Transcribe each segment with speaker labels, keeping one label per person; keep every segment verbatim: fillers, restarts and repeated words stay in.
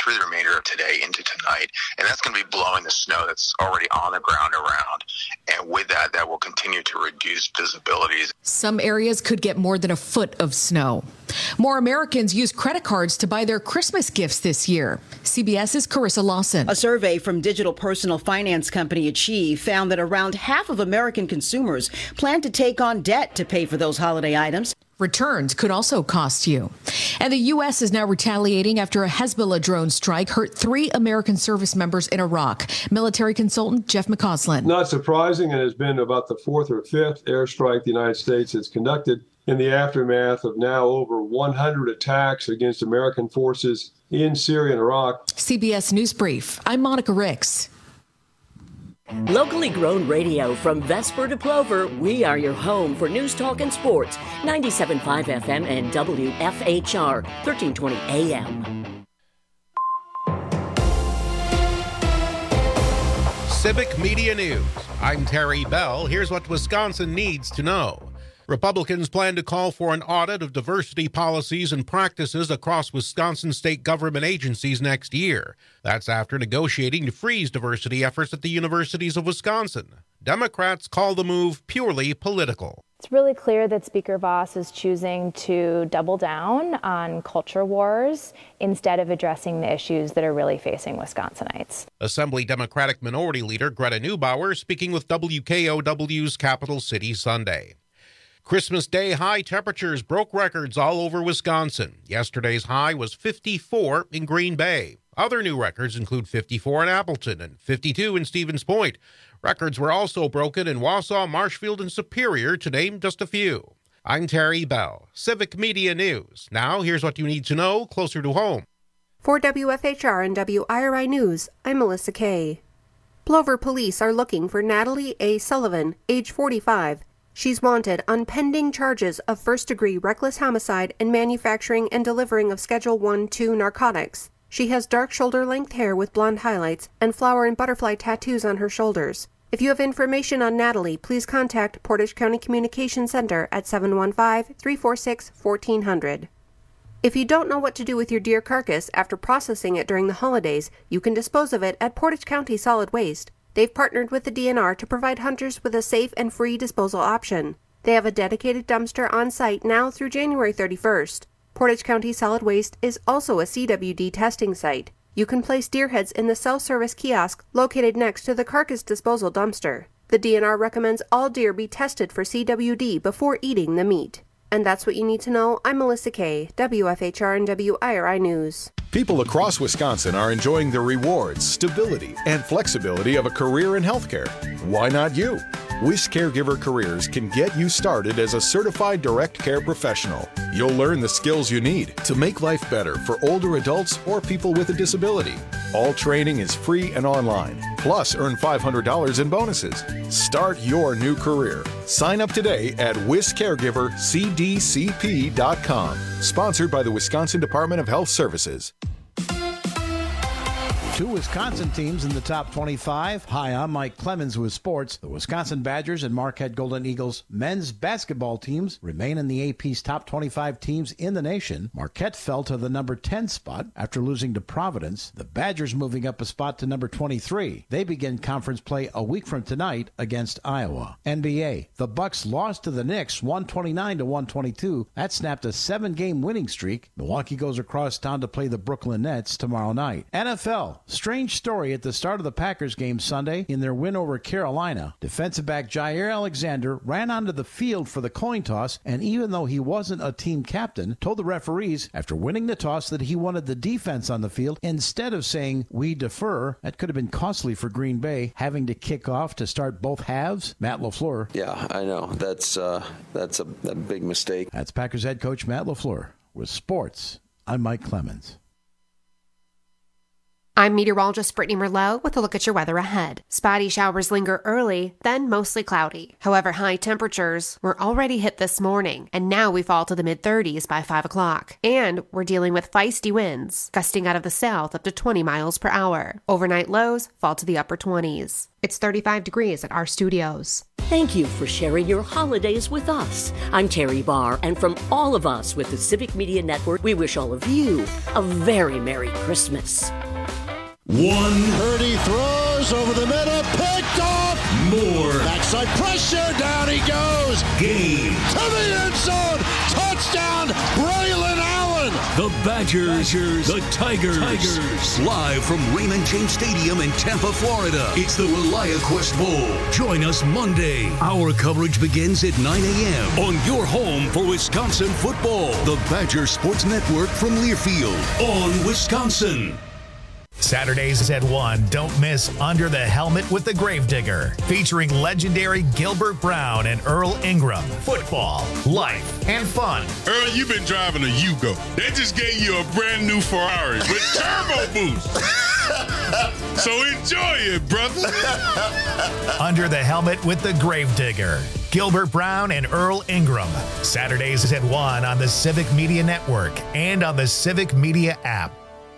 Speaker 1: through the remainder of today into tonight. And that's going to be blowing the snow that's already on the ground around. And with that, that will continue to reduce visibilities.
Speaker 2: Some areas could get more than a foot of snow. More Americans use credit cards to buy their Christmas gifts this year. CBS's Carissa Lawson.
Speaker 3: A survey from digital personal finance company Achieve found that around half of American consumers plan to take on debt to pay for those holiday items.
Speaker 2: Returns could also cost you. And the U S is now retaliating after a Hezbollah drone strike hurt three American service members in Iraq. Military consultant Jeff McCausland.
Speaker 4: Not surprising, it has been about the fourth or fifth airstrike the United States has conducted in the aftermath of now over one hundred attacks against American forces in Syria and Iraq.
Speaker 2: C B S News Brief. I'm Monica Ricks.
Speaker 5: Locally grown radio from Vesper to Plover, we are your home for news, talk, and sports. ninety-seven point five F M and W F H R, thirteen twenty A M.
Speaker 6: Civic Media News. I'm Terry Bell. Here's what Wisconsin needs to know. Republicans plan to call for an audit of diversity policies and practices across Wisconsin state government agencies next year. That's after negotiating to freeze diversity efforts at the universities of Wisconsin. Democrats call the move purely political.
Speaker 7: It's really clear that Speaker Voss is choosing to double down on culture wars instead of addressing the issues that are really facing Wisconsinites.
Speaker 6: Assembly Democratic Minority Leader Greta Neubauer speaking with W K O W's Capital City Sunday. Christmas Day high temperatures broke records all over Wisconsin. Yesterday's high was fifty-four in Green Bay. Other new records include fifty-four in Appleton and fifty-two in Stevens Point. Records were also broken in Wausau, Marshfield, and Superior, to name just a few. I'm Terry Bell, Civic Media News. Now, here's what you need to know closer to home.
Speaker 8: For W F H R and W I R I News, I'm Melissa Kay. Plover police are looking for Natalie A. Sullivan, age forty-five. She's wanted on pending charges of first-degree reckless homicide and manufacturing and delivering of Schedule one two narcotics. She has dark shoulder-length hair with blonde highlights and flower and butterfly tattoos on her shoulders. If you have information on Natalie, please contact Portage County Communication Center at seven one five, three four six, one four zero zero. If you don't know what to do with your deer carcass after processing it during the holidays, you can dispose of it at Portage County Solid Waste. They've partnered with the D N R to provide hunters with a safe and free disposal option. They have a dedicated dumpster on site now through January thirty-first. Portage County Solid Waste is also a C W D testing site. You can place deer heads in the self-service kiosk located next to the carcass disposal dumpster. The D N R recommends all deer be tested for C W D before eating the meat. And that's what you need to know. I'm Melissa Kay, W F H R and W I R I News.
Speaker 9: People across Wisconsin are enjoying the rewards, stability, and flexibility of a career in healthcare. Why not you? Wish Caregiver Careers can get you started as a certified direct care professional. You'll learn the skills you need to make life better for older adults or people with a disability. All training is free and online. Plus, earn five hundred dollars in bonuses. Start your new career. Sign up today at wish caregiver c d c p dot com. Sponsored by the Wisconsin Department of Health Services.
Speaker 10: Two Wisconsin teams in the top twenty-five. Hi, I'm Mike Clemens with sports. The Wisconsin Badgers and Marquette Golden Eagles men's basketball teams remain in the A P's top twenty-five teams in the nation. Marquette fell to the number ten spot after losing to Providence. The Badgers moving up a spot to number twenty-three. They begin conference play a week from tonight against Iowa. N B A. The Bucks lost to the Knicks one twenty-nine to one twenty-two. That snapped a seven-game winning streak. Milwaukee goes across town to play the Brooklyn Nets tomorrow night. N F L. Strange story at the start of the Packers game Sunday in their win over Carolina. Defensive back Jair Alexander ran onto the field for the coin toss, and even though he wasn't a team captain, told the referees after winning the toss that he wanted the defense on the field instead of saying, "We defer." That could have been costly for Green Bay, having to kick off to start both halves. Matt LaFleur.
Speaker 11: Yeah, I know. That's uh, that's a, a big mistake.
Speaker 10: That's Packers head coach Matt LaFleur. With sports, I'm Mike Clemens.
Speaker 12: I'm meteorologist Brittany Merlot with a look at your weather ahead. Spotty showers linger early, then mostly cloudy. However, high temperatures were already hit this morning, and now we fall to the mid-thirties by five o'clock. And we're dealing with feisty winds, gusting out of the south up to twenty miles per hour. Overnight lows fall to the upper twenties. It's thirty-five degrees at our studios.
Speaker 5: Thank you for sharing your holidays with us. I'm Terry Barr, and from all of us with the Civic Media Network, we wish all of you a very Merry Christmas.
Speaker 13: One. Purdy throws over the middle, picked off. More. Backside pressure, down he goes. Game. To the end zone. Touchdown, Braylon Allen.
Speaker 14: The Badgers, Badgers, the Tigers. Tigers.
Speaker 13: Live from Raymond James Stadium in Tampa, Florida. It's the ReliaQuest Bowl. Join us Monday. Our coverage begins at nine a.m. on your home for Wisconsin football. The Badger Sports Network from Learfield on Wisconsin.
Speaker 15: Saturdays at one, don't miss Under the Helmet with the Gravedigger, featuring legendary Gilbert Brown and Earl Ingram. Football, life, and fun.
Speaker 16: Earl, you've been driving a Yugo. They just gave you a brand new Ferrari with turbo boost. So enjoy it, brother.
Speaker 15: Under the Helmet with the Gravedigger, Gilbert Brown and Earl Ingram. Saturdays at one on the Civic Media Network and on the Civic Media app.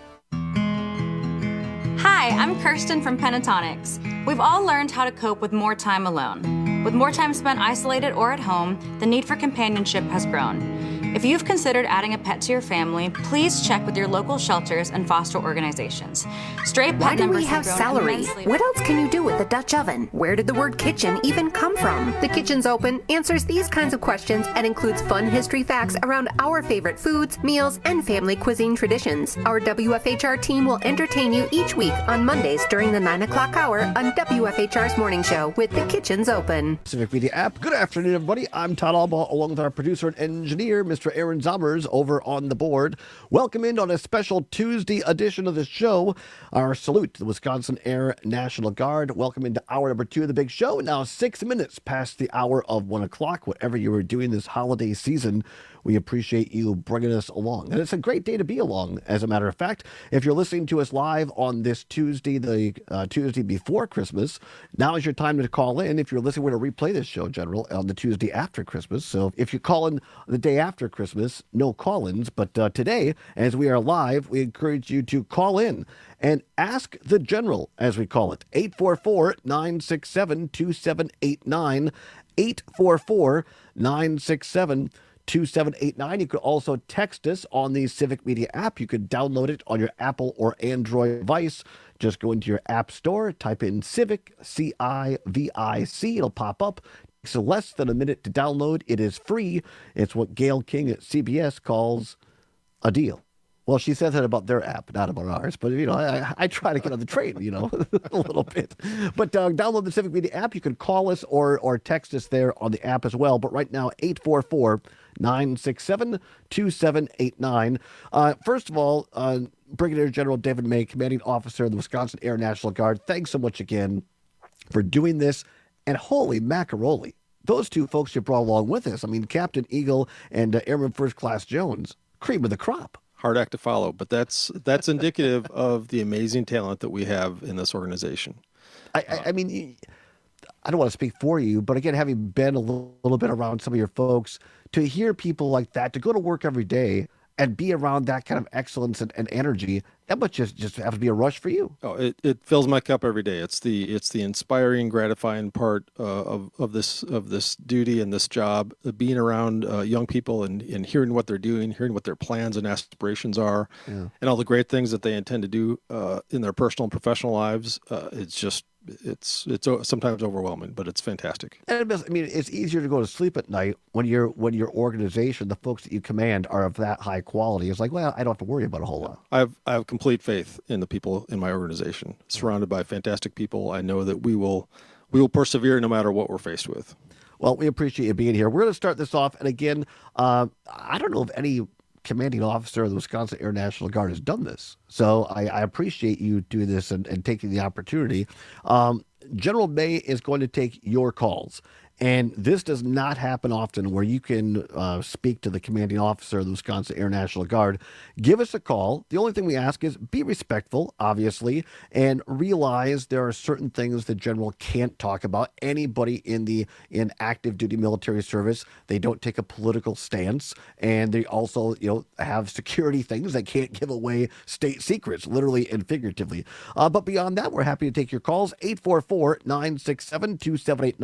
Speaker 17: Hi, I'm Kirsten from Pentatonics. We've all learned how to cope with more time alone. With more time spent isolated or at home, the need for companionship has grown. If you've considered adding a pet to your family, please check with your local shelters and foster organizations. Stray pet
Speaker 8: Why do
Speaker 17: numbers
Speaker 8: we have
Speaker 17: grown
Speaker 8: celery?
Speaker 17: immensely.
Speaker 8: What else can you do with the Dutch oven? Where did the word kitchen even come from? The Kitchen's Open answers these kinds of questions and includes fun history facts around our favorite foods, meals, and family cuisine traditions. Our W F H R team will entertain you each week on Mondays during the nine o'clock hour on W F H R's Morning Show with The Kitchen's Open.
Speaker 18: Civic Media app. Good afternoon, everybody. I'm Todd Alba, along with our producer and engineer, Mister Aaron Zommers, over on the board. Welcome in on a special Tuesday edition of the show. Our salute to the Wisconsin Air National Guard. Welcome into hour number two of the big show. Now six minutes past the hour of one o'clock. Whatever you were doing this holiday season, we appreciate you bringing us along. And it's a great day to be along, as a matter of fact. If you're listening to us live on this Tuesday, the uh, Tuesday before Christmas, now is your time to call in. If you're listening, we're going to replay this show, General, on the Tuesday after Christmas. So if you call in the day after Christmas, no call-ins. But uh, today, as we are live, we encourage you to call in and ask the General, as we call it. eight four four, nine six seven, two seven eight nine. eight four four, nine six seven, two seven eight nine. You could also text us on the Civic Media app. You could download it on your Apple or Android device. Just go into your app store, type in Civic, C I V I C. It'll pop up. It takes less than a minute to download. It is free. It's what Gail King at C B S calls a deal. Well, she says that about their app, not about ours. But, you know, I, I try to get on the train, you know, a little bit. But uh, download the Civic Media app. You can call us or or text us there on the app as well. But right now, eight four four, nine six seven, two seven eight nine. Uh, first of all, uh, Brigadier General David May, Commanding Officer of the Wisconsin Air National Guard, thanks so much again for doing this. And holy macaroni, those two folks you brought along with us. I mean, Captain Eagle and uh, Airman First Class Jones, cream of the crop.
Speaker 19: Hard act to follow, but that's that's indicative of the amazing talent that we have in this organization.
Speaker 18: I, I, I mean, I don't want to speak for you, but again, having been a little, little bit around some of your folks, to hear people like that, to go to work every day and be around that kind of excellence and, and energy, that must just, just have to be a rush for you.
Speaker 19: Oh, it, it fills my cup every day. It's the it's the inspiring, gratifying part uh, of of this of this duty and this job. Uh, being around uh, young people and, and hearing what they're doing, hearing what their plans and aspirations are, yeah. and all the great things that they intend to do uh, in their personal and professional lives. Uh, it's just it's it's sometimes overwhelming, but it's fantastic.
Speaker 18: And I mean, it's easier to go to sleep at night when your when your organization, the folks that you command, are of that high quality. It's like, well, I don't have to worry about a whole lot.
Speaker 19: I have I have complete faith in the people in my organization. Surrounded by fantastic people, I know that we will we will persevere no matter what we're faced with.
Speaker 18: Well, we appreciate you being here. We're going to start this off, and again, uh, I don't know if any commanding officer of the Wisconsin Air National Guard has done this. So I, I appreciate you doing this and, and taking the opportunity. Um, General May is going to take your calls. And this does not happen often where you can uh, speak to the commanding officer of the Wisconsin Air National Guard. Give us a call. The only thing we ask is be respectful, obviously, and realize there are certain things the general can't talk about. Anybody in the in active duty military service, they don't take a political stance, and they also, you know, have security things that can't give away state secrets, literally and figuratively. Uh, but beyond that, we're happy to take your calls. eight four four, nine six seven, two seven eight nine.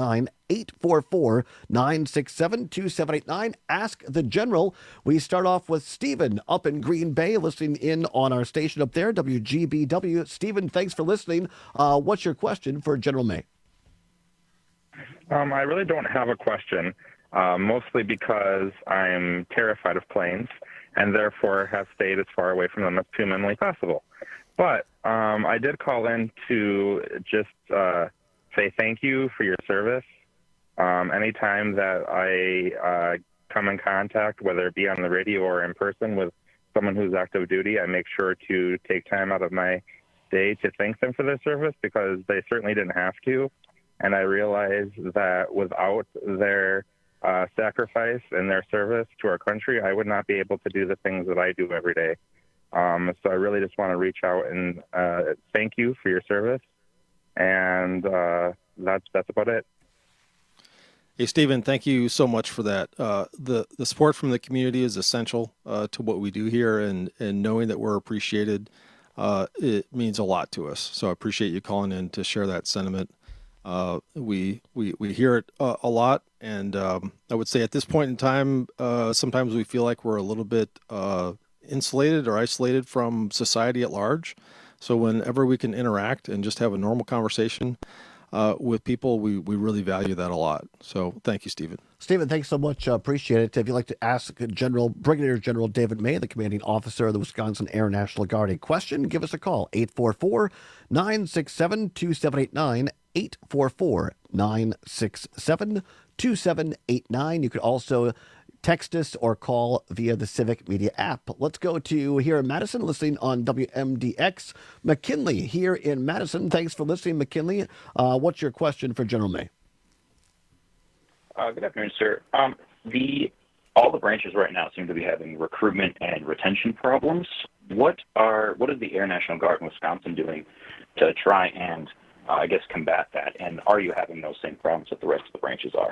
Speaker 18: eight four four, nine six seven, two seven eight nine. Ask the General. We start off with Stephen up in Green Bay, listening in on our station up there, W G B W. Stephen, thanks for listening. Uh, what's your question for General May?
Speaker 20: Um, I really don't have a question, uh, mostly because I'm terrified of planes and therefore have stayed as far away from them as humanly possible. But um, I did call in to just uh, say thank you for your service. Um, anytime that I uh, come in contact, whether it be on the radio or in person with someone who's active duty, I make sure to take time out of my day to thank them for their service, because they certainly didn't have to. And I realize that without their uh, sacrifice and their service to our country, I would not be able to do the things that I do every day. Um, so I really just want to reach out and uh, thank you for your service. And uh, that's that's about it.
Speaker 19: Hey, Stephen, thank you so much for that. Uh, the, the support from the community is essential uh, to what we do here, and, and knowing that we're appreciated, uh, it means a lot to us. So I appreciate you calling in to share that sentiment. Uh, we, we, we hear it uh, a lot, and um, I would say at this point in time, uh, sometimes we feel like we're a little bit uh, insulated or isolated from society at large. So whenever we can interact and just have a normal conversation uh, with people, we, we really value that a lot. So thank you, Stephen.
Speaker 18: Stephen, thanks so much. Uh, appreciate it. If you'd like to ask General Brigadier General David May, the commanding officer of the Wisconsin Air National Guard, a question, give us a call, eight four four, nine six seven, two seven eight nine, eight four four, nine six seven, two seven eight nine. You could also text us or call via the Civic Media app. Let's go to here in Madison, listening on W M D X. McKinley here in Madison. Thanks for listening, McKinley. Uh, what's your question for General May?
Speaker 21: Uh, good afternoon, sir. Um, the all the branches right now seem to be having recruitment and retention problems. What are what is the Air National Guard in Wisconsin doing to try and, uh, I guess, combat that? And are you having those same problems that the rest of the branches are?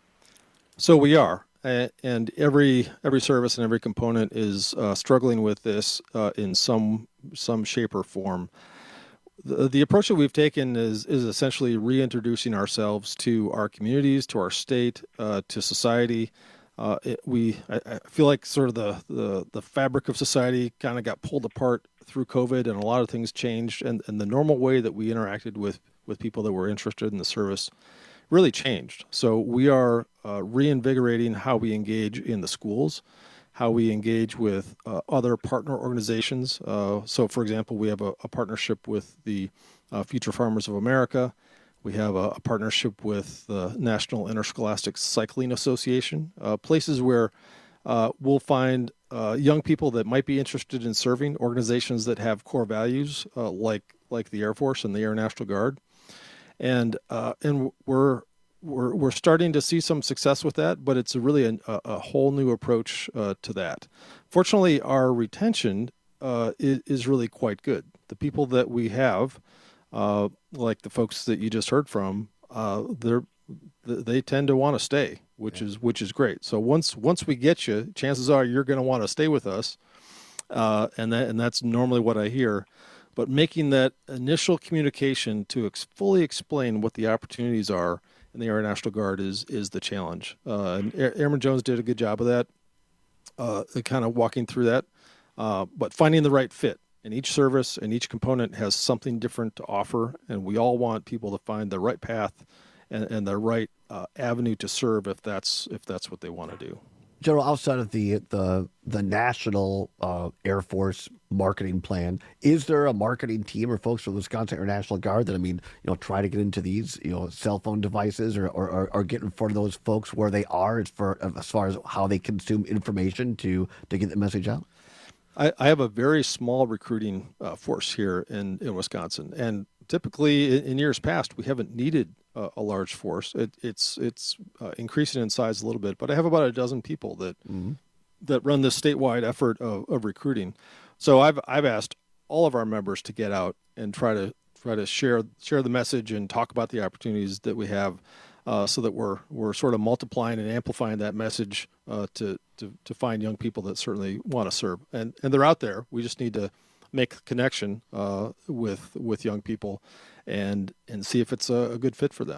Speaker 19: So we are. And every every service and every component is uh, struggling with this uh, in some some shape or form. The, the approach that we've taken is is essentially reintroducing ourselves to our communities, to our state, uh, to society. Uh, it, we I, I feel like sort of the, the, the fabric of society kind of got pulled apart through COVID, and a lot of things changed. And, and the normal way that we interacted with, with people that were interested in the service really changed. So we are uh, reinvigorating how we engage in the schools, how we engage with uh, other partner organizations. Uh, so, for example, we have a, a partnership with the uh, Future Farmers of America. We have a, a partnership with the National Interscholastic Cycling Association, uh, places where uh, we'll find uh, young people that might be interested in serving, organizations that have core values uh, like like the Air Force and the Air National Guard. And uh, and we're we're we're starting to see some success with that, but it's a really a, a whole new approach uh, to that. Fortunately, our retention uh, is, is really quite good. The people that we have, uh, like the folks that you just heard from, uh, they're they tend to want to stay, which yeah. is which is great. So once once we get you, chances are you're going to want to stay with us, uh, and that and that's normally what I hear. But making that initial communication to ex- fully explain what the opportunities are in the Air National Guard is is the challenge. Uh, and Air- Airman Jones did a good job of that, uh, kind of walking through that. Uh, but finding the right fit. And each service and each component has something different to offer, and we all want people to find the right path and, and the right uh, avenue to serve if that's if that's what they want to do.
Speaker 18: General, outside of the the the national uh, Air Force marketing plan, is there a marketing team or folks from the Wisconsin Air National Guard that, I mean, you know, try to get into these, you know, cell phone devices or or, or get in front of those folks where they are as far as far as how they consume information to to get the message out?
Speaker 19: I, I have a very small recruiting uh, force here in, in Wisconsin, and typically in, in years past we haven't needed uh, a large force. It, it's it's uh, increasing in size a little bit, but I have about a dozen people that mm-hmm. that run this statewide effort of, of recruiting. So I've I've asked all of our members to get out and try to try to share share the message and talk about the opportunities that we have, uh, so that we're we're sort of multiplying and amplifying that message uh, to, to to find young people that certainly want to serve, and and they're out there. We just need to make a connection uh, with with young people and and see if it's a, a good fit for them.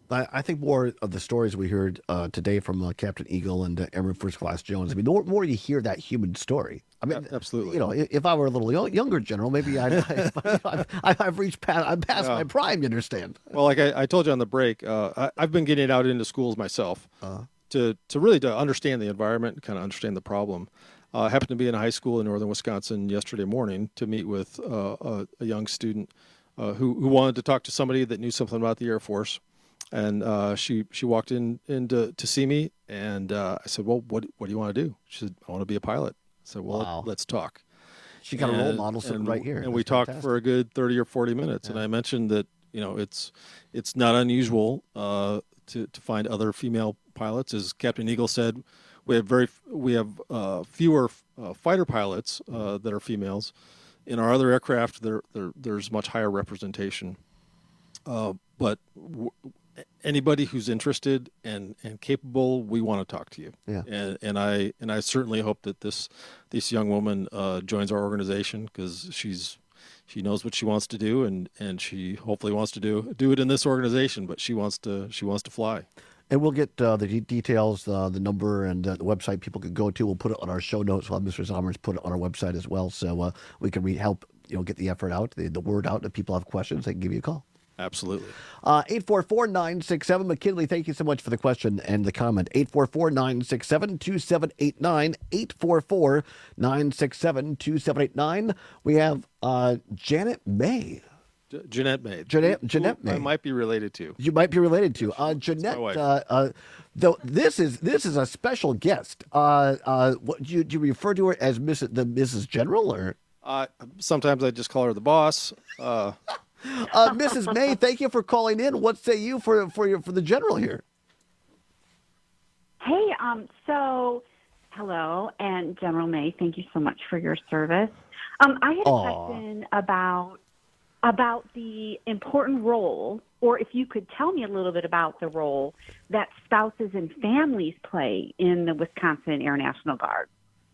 Speaker 18: I, I think more of the stories we heard uh, today from uh, Captain Eagle and uh, Airman First Class Jones. I mean, the more, more you hear that human story. I mean,
Speaker 19: yeah, absolutely.
Speaker 18: You know, if I were a little young, younger general, maybe I'd, I've, I've reached past, I'm past uh, my prime. You understand?
Speaker 19: Well, like I, I told you on the break, uh, I, I've been getting out into schools myself uh, to to really to understand the environment, kind of understand the problem. Uh, I happened to be in a high school in northern Wisconsin yesterday morning to meet with uh, a, a young student uh, who who wanted to talk to somebody that knew something about the Air Force. And uh, she she walked in, in to, to see me, and uh, I said, well, what what do you want to do? She said, I want to be a pilot. I said, well,
Speaker 18: wow.
Speaker 19: let's talk.
Speaker 18: She got
Speaker 19: and,
Speaker 18: a role model sitting right here.
Speaker 19: And
Speaker 18: That's
Speaker 19: we talked
Speaker 18: fantastic.
Speaker 19: for a good thirty or forty minutes,
Speaker 18: yeah.
Speaker 19: and I mentioned that, you know, it's it's not unusual uh, to, to find other female pilots. As Captain Eagle said, we have very we have uh, fewer uh, fighter pilots uh, that are females. In our other aircraft, there, there there's much higher representation. Uh, but w- anybody who's interested and, and capable, we want to talk to you.
Speaker 18: Yeah.
Speaker 19: And and I and I certainly hope that this this young woman uh, joins our organization, because she's she knows what she wants to do, and, and she hopefully wants to do do it in this organization. But she wants to she wants to fly.
Speaker 18: And we'll get uh, the de- details, uh, the number, and uh, the website people can go to. We'll put it on our show notes. We'll have Mister Zommers put it on our website as well, so uh, we can re- help you know get the effort out, the, the word out. If people have questions, they can give you a call.
Speaker 19: Absolutely.
Speaker 18: Uh, eight four four, nine six seven. McKinley, thank you so much for the question and the comment. eight four four, nine six seven, two seven eight nine. eight four four, nine six seven, two seven eight nine. We have uh, Janet May.
Speaker 19: J- Jeanette May.
Speaker 18: Jeanette,
Speaker 19: Who-
Speaker 18: Jeanette
Speaker 19: who
Speaker 18: May.
Speaker 19: I might be related to.
Speaker 18: You might be related to. Uh, Jeanette,
Speaker 19: wife.
Speaker 18: uh, uh, though this is this is a special guest. Uh, uh, what, do, you, do you refer to her as Missus the Missus General? or?
Speaker 19: Uh, sometimes I just call her the boss. Uh,
Speaker 18: Uh, Missus May, thank you for calling in. What say you for for your for the general here?
Speaker 1: Hey, um, so hello, and General May, thank you so much for your service. Um, I had a
Speaker 18: Aw.
Speaker 1: question about about the important role, or if you could tell me a little bit about the role that spouses and families play in the Wisconsin Air National Guard.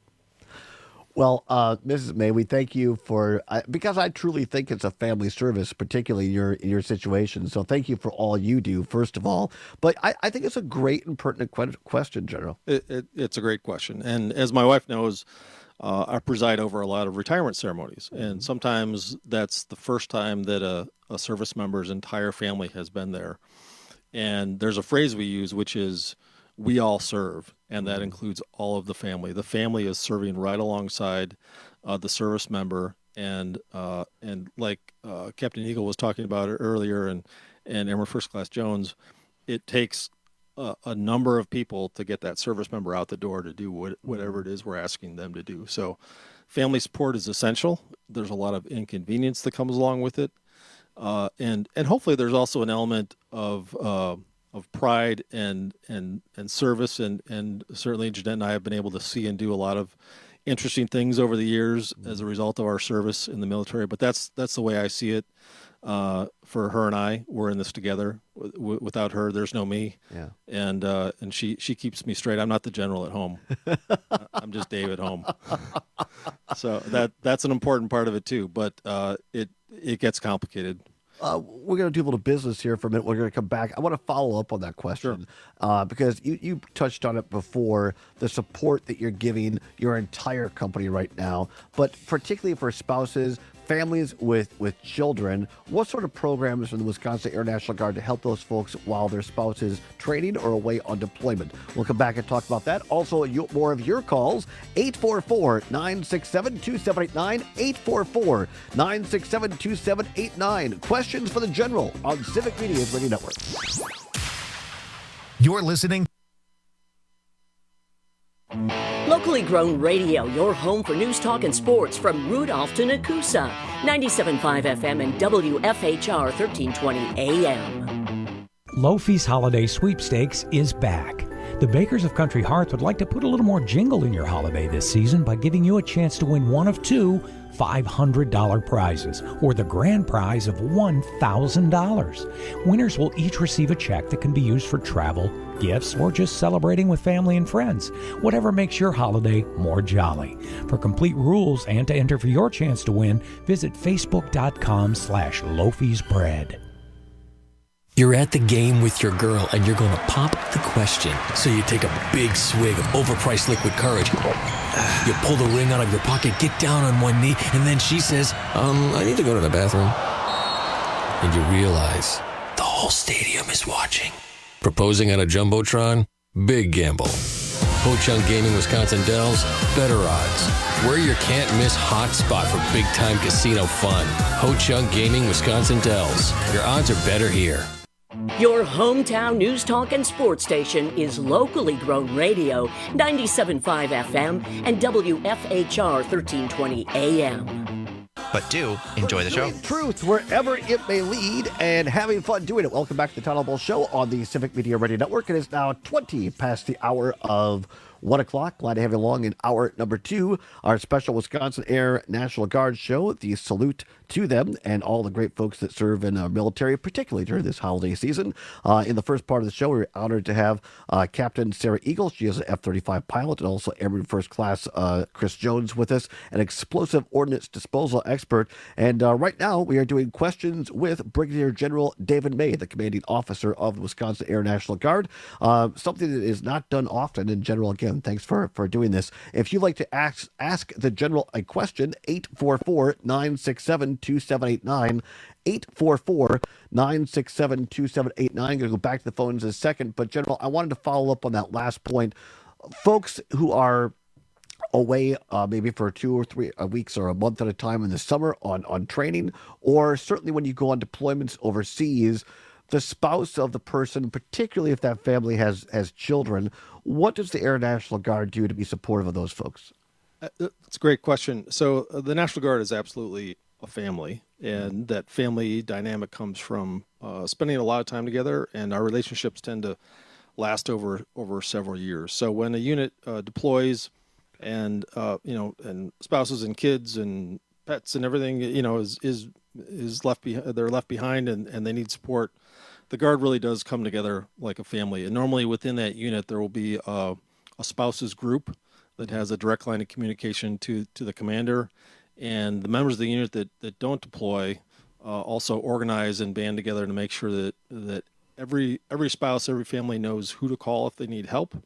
Speaker 18: Well, uh, Missus May, we thank you for uh, because I truly think it's a family service, particularly in your in your situation. So thank you for all you do, first of all. But I, I think it's a great and pertinent que- question, General.
Speaker 19: It, it, it's a great question. And as my wife knows, uh, I preside over a lot of retirement ceremonies. And sometimes that's the first time that a, a service member's entire family has been there. And there's a phrase we use, which is, we all serve, and that includes all of the family. The family is serving right alongside uh, the service member. And uh, and like uh, Captain Eagle was talking about it earlier, and, and Airman First Class Jones, it takes a, a number of people to get that service member out the door to do what, whatever it is we're asking them to do. So family support is essential. There's a lot of inconvenience that comes along with it. Uh, and, and hopefully there's also an element of uh, of pride and and and service, and, and certainly Jeanette and I have been able to see and do a lot of interesting things over the years as a result of our service in the military. But that's that's the way I see it. Uh, for her and I, we're in this together. W- without her, there's no me.
Speaker 18: Yeah.
Speaker 19: And uh, and she she keeps me straight. I'm not the general at home. I'm just Dave at home. So that that's an important part of it too. But uh, it it gets complicated.
Speaker 18: Uh, we're going to do a little business here for a minute. We're going to come back. I want to follow up on that question
Speaker 19: Sure.
Speaker 18: uh, because you, you touched on it before, the support that you're giving your entire company right now, but particularly for spouses, families with, with children. What sort of programs from the Wisconsin Air National Guard to help those folks while their spouse is training or away on deployment? We'll come back and talk about that. Also, you, more of your calls, eight four four, nine six seven, two seven eight nine, eight four four, nine six seven, two seven eight nine. Questions for the General on Civic Media's Radio Network.
Speaker 15: You're listening.
Speaker 5: Locally grown radio, your home for news, talk, and sports from Rudolph to Nakusa. ninety-seven point five F M and W F H R thirteen twenty A M.
Speaker 22: Lofi's Holiday Sweepstakes is back. The Bakers of Country Hearts would like to put a little more jingle in your holiday this season by giving you a chance to win one of two five hundred dollars prizes, or the grand prize of one thousand dollars. Winners will each receive a check that can be used for travel, gifts, or just celebrating with family and friends. Whatever makes your holiday more jolly. For complete rules and to enter for your chance to win, visit facebook.com slash Lofi's Bread.
Speaker 3: You're at the game with your girl and you're going to pop the question. So you take a big swig of overpriced liquid courage. You pull the ring out of your pocket, get down on one knee, and then she says, um, I need to go to the bathroom. And you realize the whole stadium is watching. Proposing on a Jumbotron? Big gamble. Ho-Chunk Gaming Wisconsin Dells, better odds. We're your can't-miss hot spot for big-time casino fun. Ho-Chunk Gaming Wisconsin Dells. Your odds are better here.
Speaker 5: Your hometown news talk and sports station is locally grown radio, ninety-seven point five F M and W F H R thirteen twenty A M.
Speaker 4: But do enjoy the show.
Speaker 18: Truth wherever it may lead and having fun doing it. Welcome back to the Todd Ball Show on the Civic Media Radio Network. It is now twenty past the hour of one o'clock. Glad to have you along in hour number two. Our special Wisconsin Air National Guard show. The salute to them and all the great folks that serve in our military, particularly during this holiday season. Uh, in the first part of the show, we're honored to have uh, Captain Sarah Eagle. She is an F thirty-five pilot, and also Airman First Class uh, Chris Jones with us, an explosive ordnance disposal expert. And uh, right now, we are doing questions with Brigadier General David May, the commanding officer of the Wisconsin Air National Guard. Uh, something that is not done often. And General, again, thanks for, for doing this. If you'd like to ask, ask the General a question, eight four four, nine six seven, two seven eight nine, eight four four, nine six seven, two seven eight nine. I'm going to go back to the phones in a second. But, General, I wanted to follow up on that last point. Folks who are away uh, maybe for two or three uh, weeks or a month at a time in the summer on, on training, or certainly when you go on deployments overseas, the spouse of the person, particularly if that family has, has children, what does the Air National Guard do to be supportive of those folks?
Speaker 19: Uh, that's a great question. So uh, the National Guard is absolutely a family, and that family dynamic comes from uh, spending a lot of time together, and our relationships tend to last over over several years. So when a unit uh, deploys, and uh, you know, and spouses and kids and pets and everything, you know, is is is left behind. They're left behind, and, and they need support. The Guard really does come together like a family, and normally within that unit there will be a, a spouses group that has a direct line of communication to to the commander, and the members of the unit that that don't deploy uh, also organize and band together to make sure that that every every spouse, every family knows who to call if they need help.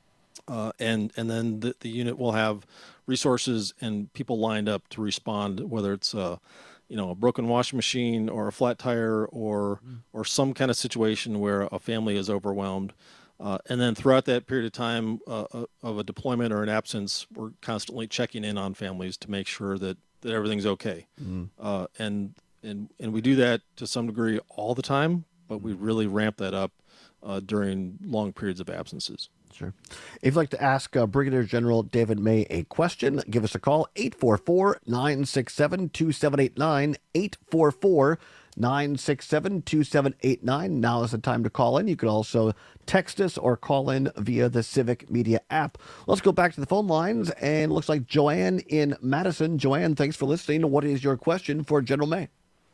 Speaker 19: Uh, and and then the, the unit will have resources and people lined up to respond, whether it's a, you know, a broken washing machine or a flat tire or mm. or some kind of situation where a family is overwhelmed. Uh, and then throughout that period of time uh, of a deployment or an absence, we're constantly checking in on families to make sure that, that everything's okay. Mm. Uh, and and and we do that to some degree all the time, but we really ramp that up uh, during long periods of absences.
Speaker 18: Sure. If you'd like to ask uh, Brigadier General David May a question, give us a call, eight four four, nine six seven, two seven eight nine, eight four four, nine six seven, two seven eight nine. Now is the time to call in. You can also text us or call in via the Civic Media app. Let's go back to the phone lines, and it looks like Joanne in Madison. Joanne, thanks for listening. What is your question for General May?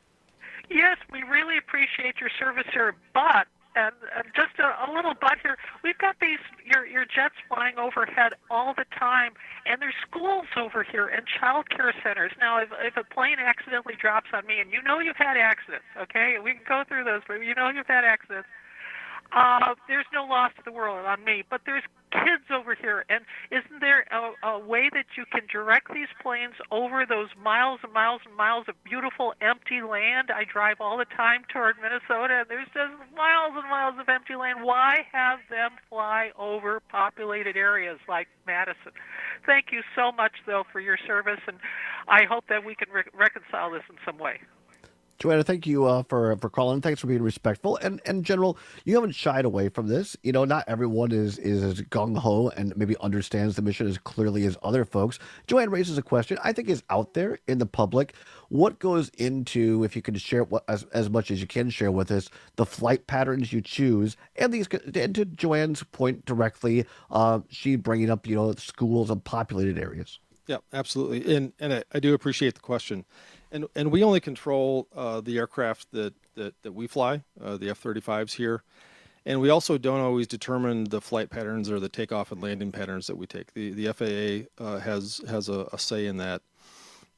Speaker 23: Yes, we really appreciate your service here, but And, and just a, a little but here, we've got these your your jets flying overhead all the time, and there's schools over here and child care centers. Now, if if a plane accidentally drops on me, and you know you've had accidents, okay, we can go through those, but you know you've had accidents. Uh, there's no loss to the world on me, but there's kids over here, and isn't there a, a way that you can direct these planes over those miles and miles and miles of beautiful empty land? I drive all the time toward Minnesota, and there's just miles and miles of empty land. Why have them fly over populated areas like Madison? Thank you so much, though, for your service, and I hope that we can re- reconcile this in some way.
Speaker 18: Joanna, thank you uh, for for calling. Thanks for being respectful. And and General, you haven't shied away from this. You know, not everyone is is as gung ho and maybe understands the mission as clearly as other folks. Joanne raises a question I think is out there in the public. What goes into, if you can share what, as as much as you can share with us, the flight patterns you choose, and these, and to Joanne's point directly, uh, she bringing up you know schools and populated areas.
Speaker 19: Yeah, absolutely. And and I, I do appreciate the question. And and we only control uh, the aircraft that, that, that we fly, uh, the F thirty-fives here. And we also don't always determine the flight patterns or the takeoff and landing patterns that we take. The the F A A uh, has has a, a say in that.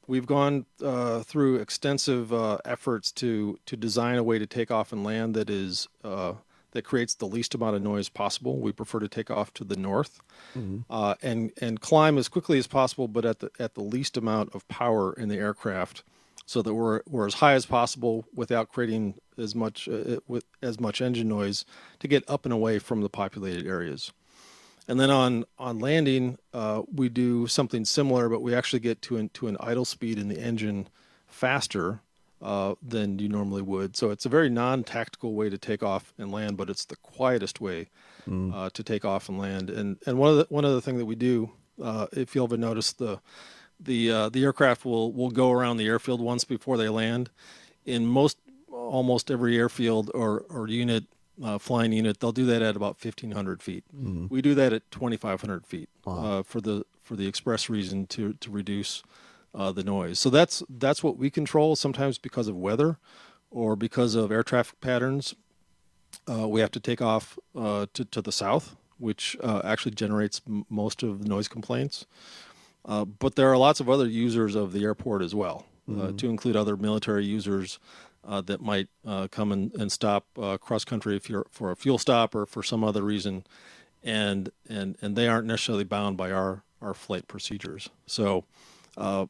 Speaker 19: we've gone uh, through extensive uh, efforts to to design a way to take off and land that is uh, that creates the least amount of noise possible. We prefer to take off to the north
Speaker 18: Mm-hmm.
Speaker 19: uh, and and climb as quickly as possible, but at the at the least amount of power in the aircraft, so that we're we're as high as possible without creating as much uh, with as much engine noise to get up and away from the populated areas. And then on on landing, uh, we do something similar, but we actually get to an, to an idle speed in the engine faster uh, than you normally would. So it's a very non-tactical way to take off and land, but it's the quietest way
Speaker 18: Mm.
Speaker 19: uh, to take off and land. And and one of the one other thing that we do, uh, if you'll ever notice, the the uh, the aircraft will will go around the airfield once before they land. In most almost every airfield or or unit. Uh, flying unit, they'll do that at about fifteen hundred feet.
Speaker 18: Mm-hmm.
Speaker 19: We do that at twenty-five hundred feet
Speaker 18: Wow.
Speaker 19: uh, for the for the express reason to to reduce uh, the noise. So that's that's what we control. Sometimes because of weather or because of air traffic patterns, uh, we have to take off uh, to to the south, which uh, actually generates m- most of the noise complaints. Uh, but there are lots of other users of the airport as well, uh,
Speaker 18: Mhm.
Speaker 19: to include other military users. Uh, that might uh, come and, and stop uh, cross country if you're for a fuel stop or for some other reason, and and and they aren't necessarily bound by our, our flight procedures. So uh,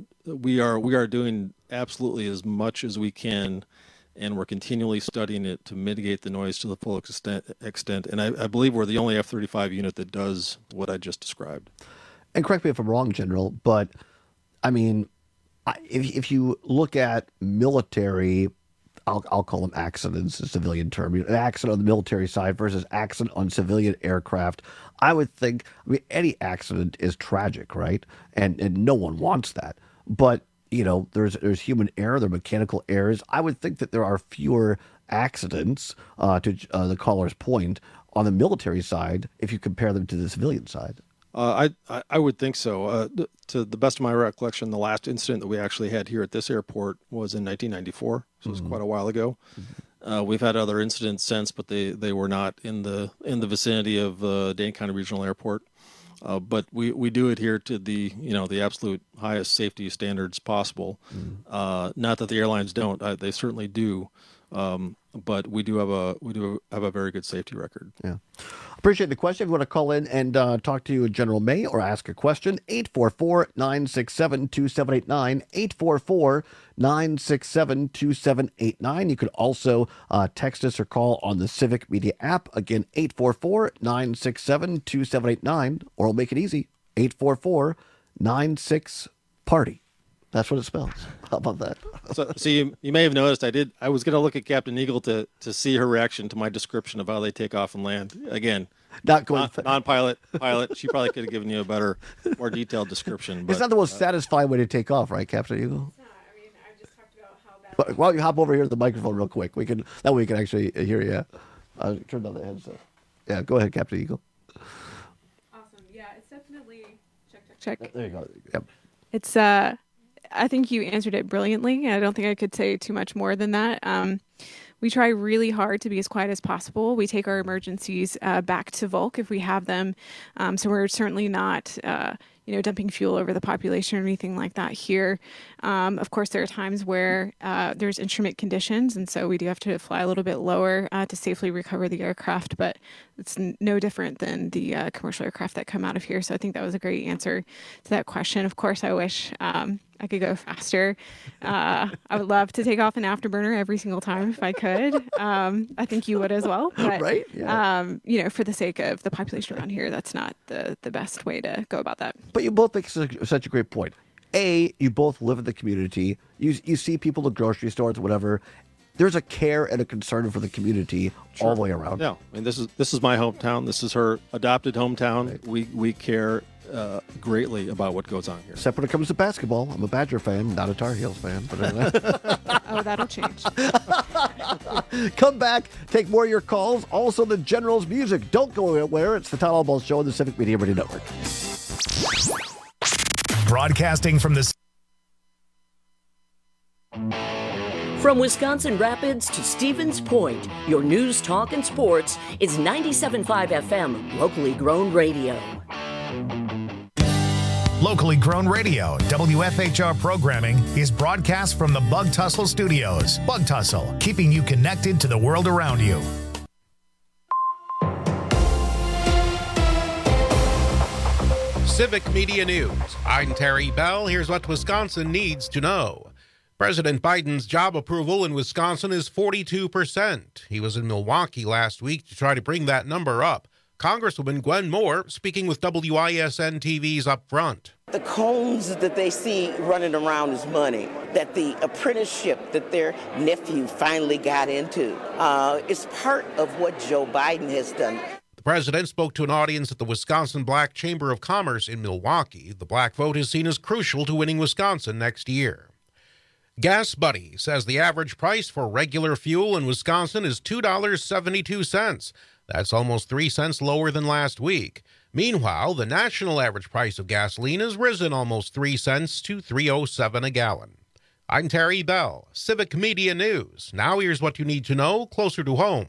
Speaker 19: we are we are doing absolutely as much as we can, and we're continually studying it to mitigate the noise to the full extent. extent. And I, I believe we're the only F thirty-five unit that does what I just described.
Speaker 18: And correct me if I'm wrong, General, but I mean, I- if if you look at military, I'll I'll call them accidents, a civilian term, an accident on the military side versus accident on civilian aircraft, I would think, I mean, any accident is tragic, right? And and no one wants that. But you know, there's there's human error, there are mechanical errors. I would think that there are fewer accidents, uh, to uh, the caller's point, on the military side if you compare them to the civilian side.
Speaker 19: Uh, I, I I would think so. Uh, th- to the best of my recollection, the last incident that we actually had here at this airport was in nineteen ninety-four, so it's
Speaker 18: Mhm.
Speaker 19: quite a while ago. Uh, we've had other incidents since, but they, they were not in the in the vicinity of uh, Dane County Regional Airport. Uh, but we, we do adhere to the you know the absolute highest safety standards possible. Uh, not that the airlines don't; uh, they certainly do. Um, but we do have a we do have a very good safety record.
Speaker 18: Yeah. Appreciate the question. If you want to call in and uh, talk to General May or ask a question, eight four four, nine six seven, two seven eight nine, eight four four, nine six seven, two seven eight nine. You could also uh, text us or call on the Civic Media app. Again, eight four four, nine six seven, two seven eight nine, or we'll make it easy, eight four four, nine six, party. That's what it spells. How about that?
Speaker 19: So, so you, you may have noticed I did. I was going to look at Captain Eagle to, to see her reaction to my description of how they take off and land. Again,
Speaker 18: not going
Speaker 19: non, non-pilot pilot. She probably could have given you a better, more detailed description. But,
Speaker 18: It's not the most
Speaker 19: uh,
Speaker 18: satisfying way to take off, right, Captain Eagle? But while you hop over here to the microphone real quick, we can that way we can actually hear you. Uh, turn down the headset. Yeah, go ahead, Captain Eagle.
Speaker 2: Awesome. Yeah, it's definitely check, check, check.
Speaker 18: There you go. Yep.
Speaker 2: It's uh, I think you answered it brilliantly. I don't think I could say too much more than that. Um, we try really hard to be as quiet as possible. We take our emergencies uh, back to Volk if we have them. Um, so we're certainly not, uh, you know, dumping fuel over the population or anything like that here. Um, of course, there are times where uh, there's instrument conditions, and so we do have to fly a little bit lower uh, to safely recover the aircraft, but it's n- no different than the uh, commercial aircraft that come out of here. So I think that was a great answer to that question. Of course, I wish um, I could go faster. Uh, I would love to take off an afterburner every single time if I could. Um, I think you would as well. But,
Speaker 18: right? Yeah.
Speaker 2: um, you know, for the sake of the population around here, that's not the, the best way to go about that.
Speaker 18: But you both make such, such a great point. A, you both live in the community. You you see people at grocery stores, whatever. There's a care and a concern for the community all the way around.
Speaker 19: Yeah, I mean, this is this is my hometown. This is her adopted hometown. Right. We we care uh, greatly about what goes on here.
Speaker 18: Except when it comes to basketball. I'm a Badger fan, not a Tar Heels fan. But anyway.
Speaker 2: Oh, that'll change.
Speaker 18: Come back, take more of your calls. Also, the General's music. Don't go anywhere. It's the Todd Albaugh Show on the Civic Media Radio Network.
Speaker 15: Broadcasting from the
Speaker 5: From Wisconsin Rapids to Stevens Point, your news, talk, and sports is ninety-seven point five F M, locally grown radio.
Speaker 15: Locally grown radio, W F H R programming is broadcast from the Bug Tussle Studios. Bug Tussle, keeping you connected to the world around you.
Speaker 4: Civic Media News. I'm Terry Bell. Here's what Wisconsin needs to know. President Biden's job approval in Wisconsin is forty-two percent. He was in Milwaukee last week to try to bring that number up. Congresswoman Gwen Moore speaking with W I S N T V's Up Front.
Speaker 6: The cones that they see running around is money. That the apprenticeship that their nephew finally got into uh, is part of what Joe Biden has done.
Speaker 4: The president spoke to an audience at the Wisconsin Black Chamber of Commerce in Milwaukee. The black vote is seen as crucial to winning Wisconsin next year. Gas Buddy says the average price for regular fuel in Wisconsin is two dollars and seventy-two cents. That's almost three cents lower than last week. Meanwhile, the national average price of gasoline has risen almost three cents to three oh seven a gallon. I'm Terry Bell, Civic Media News. Now here's what you need to know closer to home.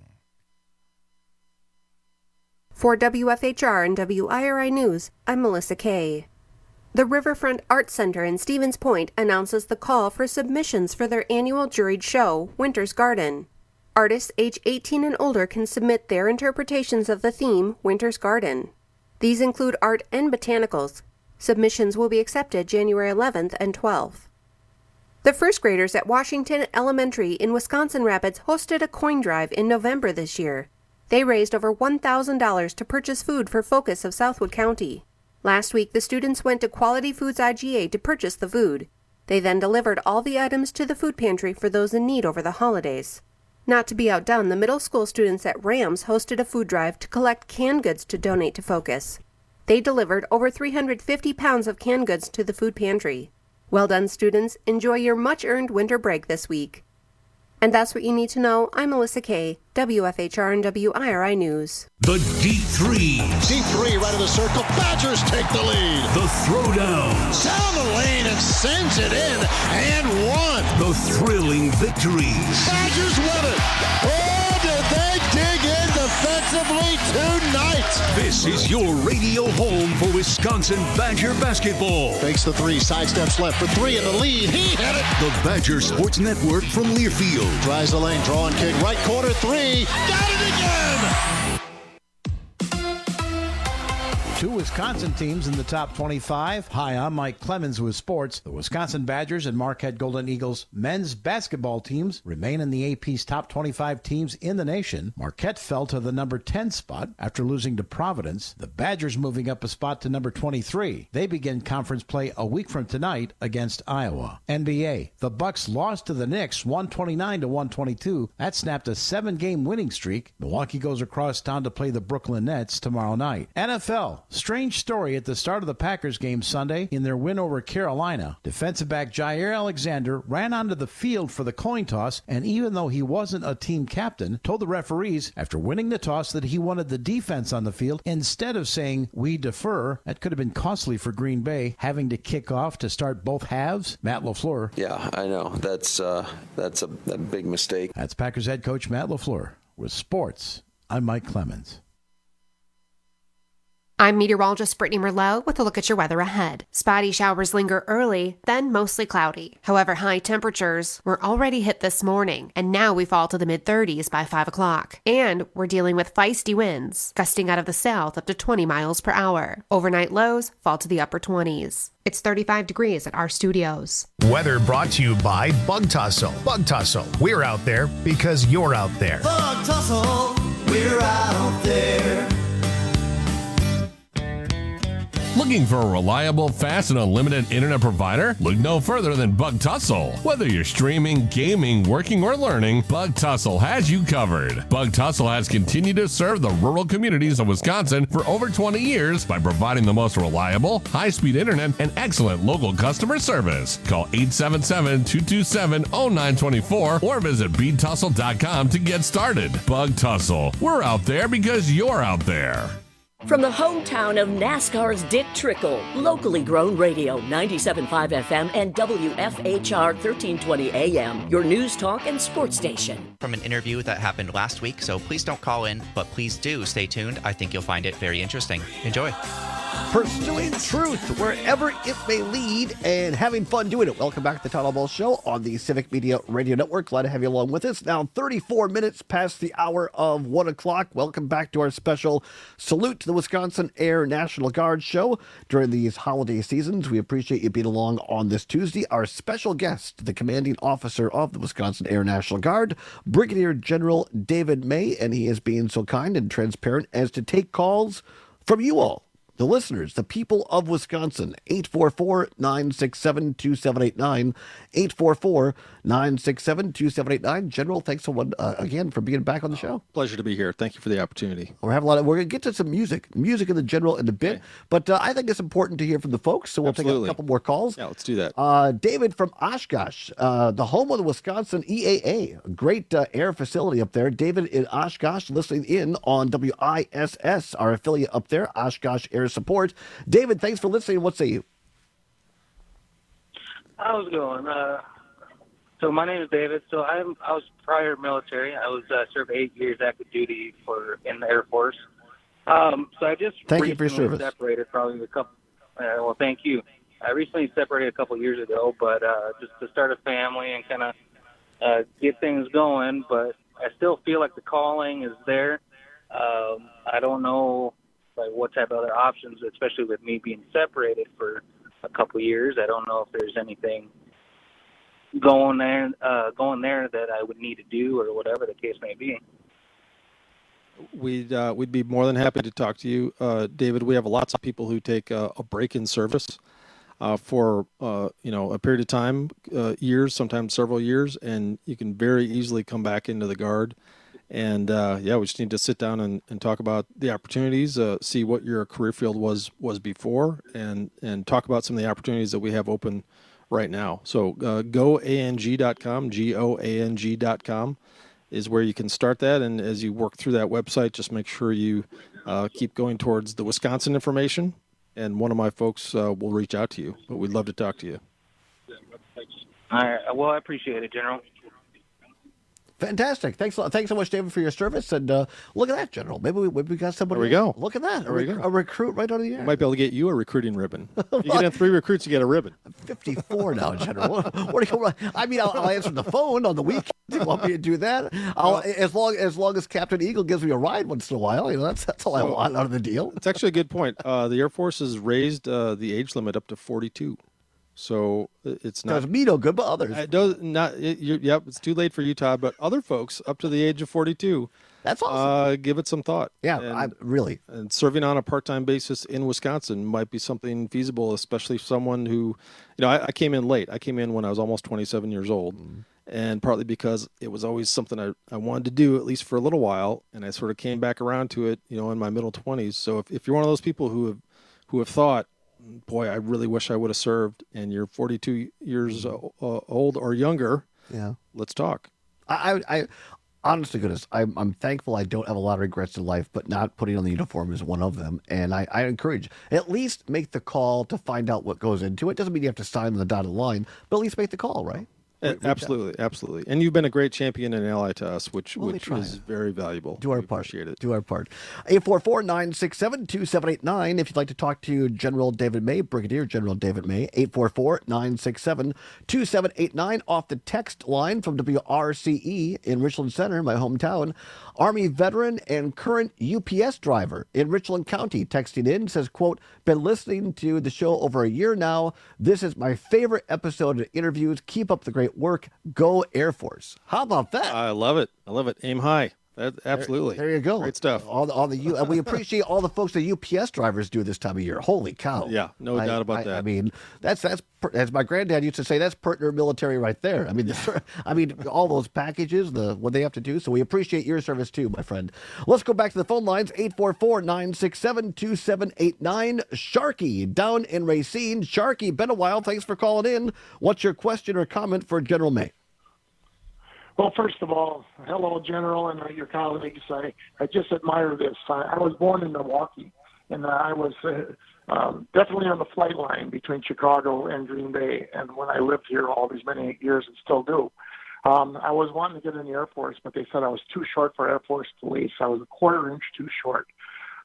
Speaker 8: For W F H R and W I R I News, I'm Melissa Kay. The Riverfront Arts Center in Stevens Point announces the call for submissions for their annual juried show, Winter's Garden. Artists age eighteen and older can submit their interpretations of the theme, Winter's Garden. These include art and botanicals. Submissions will be accepted January eleventh and twelfth. The first graders at Washington Elementary in Wisconsin Rapids hosted a coin drive in November this year. They raised over one thousand dollars to purchase food for Focus of Southwood County. Last week, the students went to Quality Foods I G A to purchase the food. They then delivered all the items to the food pantry for those in need over the holidays. Not to be outdone, the middle school students at Rams hosted a food drive to collect canned goods to donate to Focus. They delivered over three hundred fifty pounds of canned goods to the food pantry. Well done, students. Enjoy your much-earned winter break this week. And that's what you need to know. I'm Melissa Kay, W F H R and W I R I News.
Speaker 13: The deep threes.
Speaker 7: Deep three, right of the circle. Badgers take the lead.
Speaker 13: The throwdowns.
Speaker 7: Down the lane and sends it in and one.
Speaker 13: The thrilling victories.
Speaker 7: Badgers win it. Oh, did they dig in defensively tonight?
Speaker 13: This is your radio home for Wisconsin Badger basketball.
Speaker 7: Fakes the three, sidesteps left for three in the lead. He hit it.
Speaker 13: The Badger Sports Network from Learfield.
Speaker 7: Tries the lane, draw and kick, right corner three. Got it again.
Speaker 10: Two Wisconsin teams in the top twenty-five. Hi, I'm Mike Clemens with sports. The Wisconsin Badgers and Marquette Golden Eagles men's basketball teams remain in the A P's top twenty-five teams in the nation. Marquette fell to the number ten spot after losing to Providence. The Badgers moving up a spot to number twenty-three. They begin conference play a week from tonight against Iowa. N B A. The Bucks lost to the Knicks one twenty-nine to one twenty-two. That snapped a seven-game winning streak. Milwaukee goes across town to play the Brooklyn Nets tomorrow night. N F L. Strange story at the start of the Packers game Sunday in their win over Carolina. Defensive back Jair Alexander ran onto the field for the coin toss, and even though he wasn't a team captain, told the referees after winning the toss that he wanted the defense on the field instead of saying, "We defer." That could have been costly for Green Bay, having to kick off to start both halves. Matt LaFleur.
Speaker 11: Yeah, I know. That's uh, that's a, a big mistake.
Speaker 10: That's Packers head coach Matt LaFleur. With sports, I'm Mike Clemens.
Speaker 12: I'm meteorologist Brittany Merlot with a look at your weather ahead. Spotty showers linger early, then mostly cloudy. However, high temperatures were already hit this morning, and now we fall to the mid thirties by five o'clock. And we're dealing with feisty winds, gusting out of the south up to twenty miles per hour. Overnight lows fall to the upper twenties. It's thirty-five degrees at our studios.
Speaker 15: Weather brought to you by Bug Tussle. Bug Tussle. We're out there because you're out there.
Speaker 24: Bug Tussle. We're out there.
Speaker 25: Looking for a reliable, fast, and unlimited internet provider? Look no further than Bug Tussle. Whether you're streaming, gaming, working, or learning, Bug Tussle has you covered. Bug Tussle has continued to serve the rural communities of Wisconsin for over twenty years by providing the most reliable, high-speed internet and excellent local customer service. Call eight seven seven, two two seven, zero nine two four or visit bead tussle dot com to get started. Bug Tussle. We're out there because you're out there.
Speaker 5: From the hometown of NASCAR's Dick Trickle, locally grown radio, ninety-seven point five F M and W F H R thirteen twenty A M, your news talk and sports station.
Speaker 26: From an interview that happened last week, so please don't call in, but please do stay tuned. I think you'll find it very interesting. Enjoy.
Speaker 18: Pursuing truth wherever it may lead and having fun doing it. Welcome back to the Todd Ball Show on the Civic Media Radio Network. Glad to have you along with us. Now thirty-four minutes past the hour of one o'clock. Welcome back to our special Salute to the Wisconsin Air National Guard show during these holiday seasons. We appreciate you being along on this Tuesday. Our special guest, the commanding officer of the Wisconsin Air National Guard, Brigadier General David May, and he is being so kind and transparent as to take calls from you all, the listeners, the people of Wisconsin. Eight four four, nine six seven, two seven eight nine, eight four four, nine six seven, two seven eight nine. General, thanks so much uh, again for being back on the show.
Speaker 19: Pleasure to be here. Thank you for the opportunity.
Speaker 18: We're having a lot of, we're going to get to some music, music in the General in a bit, okay. but uh, I think it's important to hear from the folks, so we'll
Speaker 19: Absolutely.
Speaker 18: take a couple more calls.
Speaker 19: Yeah, let's do that.
Speaker 18: Uh, David from Oshkosh, uh, the home of the Wisconsin E A A, a great uh, air facility up there. David in Oshkosh listening in on W I S S, our affiliate up there, Oshkosh Air Support. David, thanks for listening. What say you?
Speaker 9: How's it going? Uh, so my name is David. So I'm I was prior military. I was uh, served eight years active duty for in the Air Force. Um, so I just
Speaker 18: thank you for your
Speaker 9: recently
Speaker 18: service.
Speaker 9: separated probably a couple. Uh, well, thank you. I recently separated a couple years ago, but uh, just to start a family and kind of uh, get things going. But I still feel like the calling is there. Um, I don't know. Like what type of other options, especially with me being separated for a couple of years. I don't know if there's anything going there, uh, going there that I would need to do or whatever the case may be.
Speaker 19: We'd uh, we'd be more than happy to talk to you, uh, David. We have lots of people who take a, a break in service uh, for uh, you know a period of time, uh, years, sometimes several years, and you can very easily come back into the Guard. And, uh, yeah, we just need to sit down and, and talk about the opportunities, uh, see what your career field was was before, and, and talk about some of the opportunities that we have open right now. So uh, go A N G dot com, G O A N G dot com is where you can start that. And as you work through that website, just make sure you uh, keep going towards the Wisconsin information, and one of my folks uh, will reach out to you. But we'd love to talk to you.
Speaker 9: All right. Well, I appreciate it, General.
Speaker 18: Fantastic. Thanks a lot. Thanks so much, David, for your service. And uh, look at that, General. Maybe we, maybe we got somebody.
Speaker 19: There we go.
Speaker 18: Look at that.
Speaker 19: There
Speaker 18: a,
Speaker 19: we
Speaker 18: rec-
Speaker 19: go.
Speaker 18: a recruit right out of the air.
Speaker 19: We might be able to get you a recruiting ribbon. If you get in three recruits, you get a ribbon.
Speaker 18: I'm fifty-four now, General. What, what do you, I mean, I'll, I'll answer the phone on the weekend. You want me to do that? I'll, as long as long as Captain Eagle gives me a ride once in a while, you know, that's that's all I want out of the deal.
Speaker 19: It's actually a good point. Uh, the Air Force has raised uh, the age limit up to forty-two. So it's not.
Speaker 18: Does me no good, but others.
Speaker 19: It does not. It, you, yep, it's too late for you, Todd. But other folks up to the age of forty-two,
Speaker 18: that's awesome.
Speaker 19: Uh, give it some thought.
Speaker 18: Yeah,
Speaker 19: and,
Speaker 18: I really.
Speaker 19: And serving on a part-time basis in Wisconsin might be something feasible, especially someone who, you know, I, I came in late. I came in when I was almost twenty-seven years old, mm. and partly because it was always something I, I wanted to do at least for a little while, and I sort of came back around to it, you know, in my middle twenties. So if, if you're one of those people who have who have thought, boy, I really wish I would have served, and you're forty-two years uh, old or younger,
Speaker 18: yeah,
Speaker 19: let's talk.
Speaker 18: I, I, I honest to goodness, I'm, I'm thankful I don't have a lot of regrets in life, but not putting on the uniform is one of them. And I, I encourage, at least make the call to find out what goes into it. Doesn't mean you have to sign on the dotted line, but at least make the call, right?
Speaker 19: Uh, absolutely, absolutely. And you've been a great champion and ally to us, which
Speaker 18: well,
Speaker 19: which is very valuable.
Speaker 18: Do our
Speaker 19: we
Speaker 18: part.
Speaker 19: Appreciate it.
Speaker 18: Do our part. eight four four, nine six seven, two seven eight nine. If you'd like to talk to General David May, Brigadier General David May, eight four four, nine six seven, two seven eight nine. Off the text line from W R C E in Richland Center, my hometown. Army veteran and current U P S driver in Richland County texting in, says, quote, been listening to the show over a year now. This is my favorite episode of interviews. Keep up the great work. Go Air Force. How about that?
Speaker 19: I love it. I love it. Aim high. That, absolutely.
Speaker 18: There, there you go.
Speaker 19: Great stuff.
Speaker 18: All the, all the U, and we appreciate all the folks that U P S drivers do this time of year. Holy cow!
Speaker 19: Yeah, no
Speaker 18: I,
Speaker 19: doubt about
Speaker 18: I,
Speaker 19: that.
Speaker 18: I mean, that's that's as my granddad used to say. That's partner military right there. I mean, the, I mean, all those packages, the what they have to do. So we appreciate your service too, my friend. Let's go back to the phone lines. eight four four, nine six seven, two seven eight nine. Sharky down in Racine. Sharky, been a while. Thanks for calling in. What's your question or comment for General May?
Speaker 14: Well, first of all, hello, General, and your colleagues. I, I just admire this. I, I was born in Milwaukee, and I was uh, um, definitely on the flight line between Chicago and Green Bay. And when I lived here all these many years and still do, um, I was wanting to get in the Air Force, but they said I was too short for Air Force police. I was a quarter inch too short.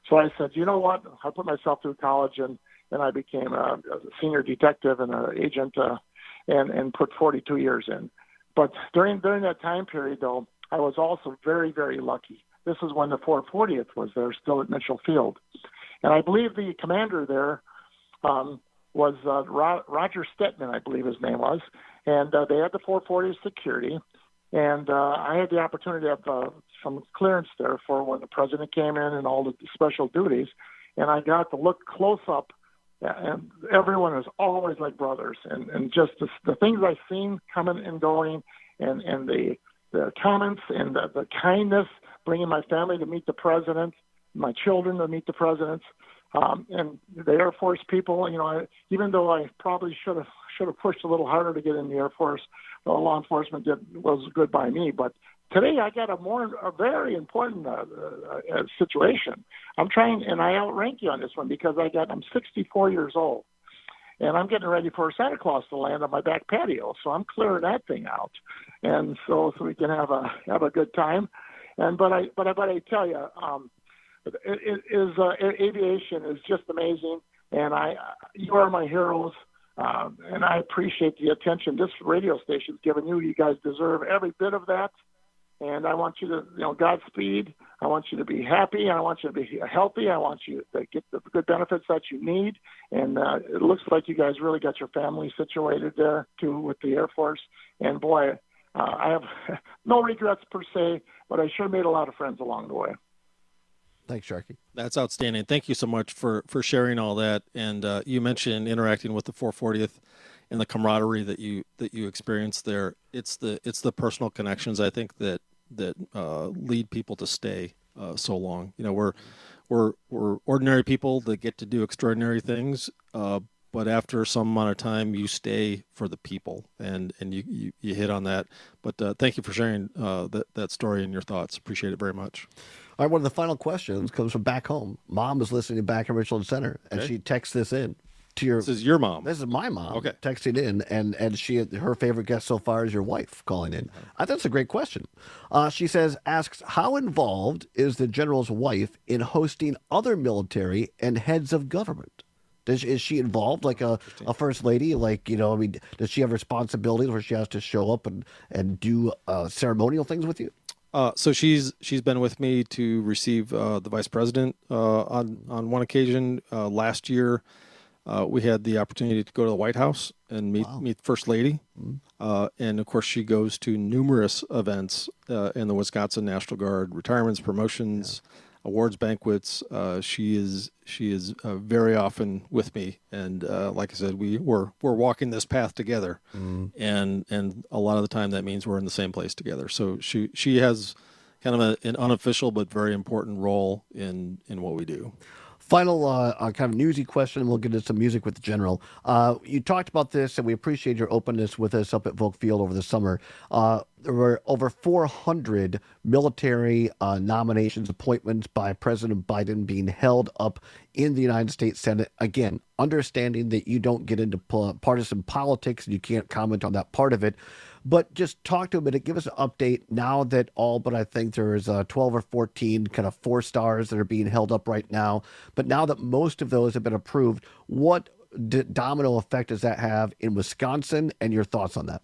Speaker 14: So I said, you know what? I put myself through college, and, and I became a, a senior detective and an agent, uh, and, and put forty-two years in. But during during that time period, though, I was also very, very lucky. This is when the four fortieth was there, still at Mitchell Field. And I believe the commander there um, was uh, Ro- Roger Stetman, I believe his name was. And uh, they had the four fortieth security. And uh, I had the opportunity to have uh, some clearance there for when the president came in and all the special duties. And I got to look close up. And everyone is always like brothers. And, and just the, the things I've seen coming and going, and, and the, the comments and the, the kindness, bringing my family to meet the president, my children to meet the president, um, and the Air Force people. You know, I, even though I probably should have should have pushed a little harder to get in the Air Force, uh, law enforcement did, was good by me. But today I got a more a very important uh, uh, situation. I'm trying, and I outrank you on this one because I got I'm sixty-four years old, and I'm getting ready for Santa Claus to land on my back patio. So I'm clearing that thing out, and so so we can have a have a good time. And but I but I but I tell you, um, it, it is uh, aviation is just amazing, and I you are my heroes, um, and I appreciate the attention this radio station's given you. You guys deserve every bit of that, and I want you to you know Godspeed. I want you to be happy. I want you to be healthy. I want you to get the good benefits that you need, and uh, it looks like you guys really got your family situated there too with the Air Force. And boy. Uh, I have no regrets per se, but I sure made a lot of friends along the way.
Speaker 18: Thanks, Sharky.
Speaker 19: That's outstanding. Thank you so much for, for sharing all that. And uh, you mentioned interacting with the four fortieth and the camaraderie that you that you experienced there. It's the it's the personal connections I think that that uh, lead people to stay uh, so long. You know, we're we're we're ordinary people that get to do extraordinary things. Uh, But after some amount of time, you stay for the people, and, and you, you, you hit on that. But uh, thank you for sharing uh, that, that story and your thoughts. Appreciate it very much.
Speaker 18: All right, one of the final questions comes from back home. Mom is listening back in Richland Center, and
Speaker 19: Okay.
Speaker 18: she texts this in to your.
Speaker 19: This is your mom.
Speaker 18: This is my mom.
Speaker 19: Okay.
Speaker 18: Texting in, and and she her favorite guest so far is your wife calling in. I think that's a great question. Uh, she says, asks, how involved is the general's wife in hosting other military and heads of government? Does, is she involved like a, a first lady? Like, you know, I mean, does she have responsibilities where she has to show up and, and do uh, ceremonial things with you?
Speaker 19: Uh, so she's she's been with me to receive uh, the vice president uh, on on one occasion uh, last year. Uh, we had the opportunity to go to the White House and meet
Speaker 18: Wow.
Speaker 19: meet the First Lady,
Speaker 18: Mhm.
Speaker 19: uh, and of course she goes to numerous events uh, in the Wisconsin National Guard, retirements, promotions, awards, banquets. Uh, she is she is uh, very often with me, and uh, like I said, we we're we're walking this path together,
Speaker 18: Mhm.
Speaker 19: and and a lot of the time that means we're in the same place together. So she she has kind of a, an unofficial but very important role in in what we do.
Speaker 18: Final uh, uh, kind of newsy question, and we'll get into some music with the general. Uh, you talked about this, and we appreciate your openness with us up at Volk Field over the summer. Uh, there were over four hundred military uh, nominations, appointments by President Biden being held up in the United States Senate. Again, understanding that you don't get into po- partisan politics and you can't comment on that part of it. But just talk to a minute, give us an update now that all but I think there's uh, twelve or fourteen kind of four stars that are being held up right now. But now that most of those have been approved, what d- domino effect does that have in Wisconsin, and your thoughts on that?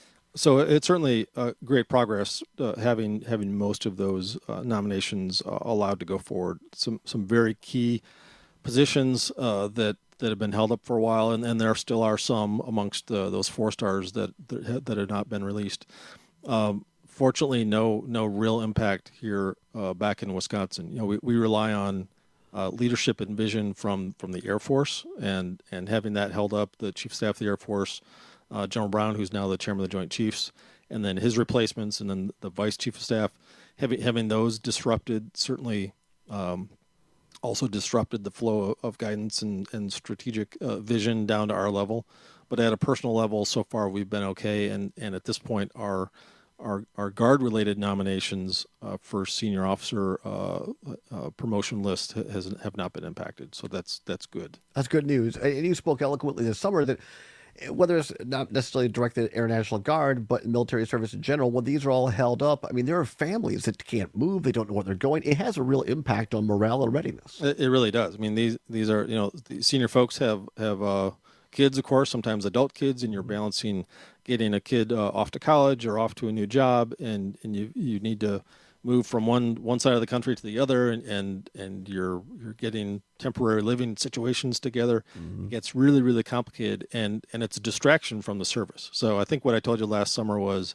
Speaker 19: So it's certainly uh, great progress uh, having having most of those uh, nominations uh, allowed to go forward. Some some very key positions uh, that that have been held up for a while, and, and there still are some amongst uh, those four stars that that, ha- that have not been released. Um, fortunately, no no real impact here uh, back in Wisconsin. You know, we, we rely on uh, leadership and vision from from the Air Force, and and having that held up, the Chief of Staff of the Air Force, uh, General Brown, who's now the Chairman of the Joint Chiefs, and then his replacements, and then the Vice Chief of Staff, having having those disrupted certainly. Um, also disrupted the flow of guidance and, and strategic uh, vision down to our level. But at a personal level, so far we've been okay. And, and at this point, our our, our guard-related nominations uh, for senior officer uh, uh, promotion list has have not been impacted. So that's that's good.
Speaker 18: That's good news. And you spoke eloquently this summer that whether it's not necessarily directed at Air National Guard, but military service in general, when these are all held up, I mean, there are families that can't move. They don't know where they're going. It has a real impact on morale and readiness.
Speaker 19: It, it really does. I mean, these these are, you know, the senior folks have, have uh, kids, of course, sometimes adult kids, and you're balancing getting a kid uh, off to college or off to a new job, and, and you you need to move from one one side of the country to the other, and and, and you're you're getting temporary living situations together. Mm-hmm. It gets really, really complicated, and, and it's a distraction from the service. So I think what I told you last summer was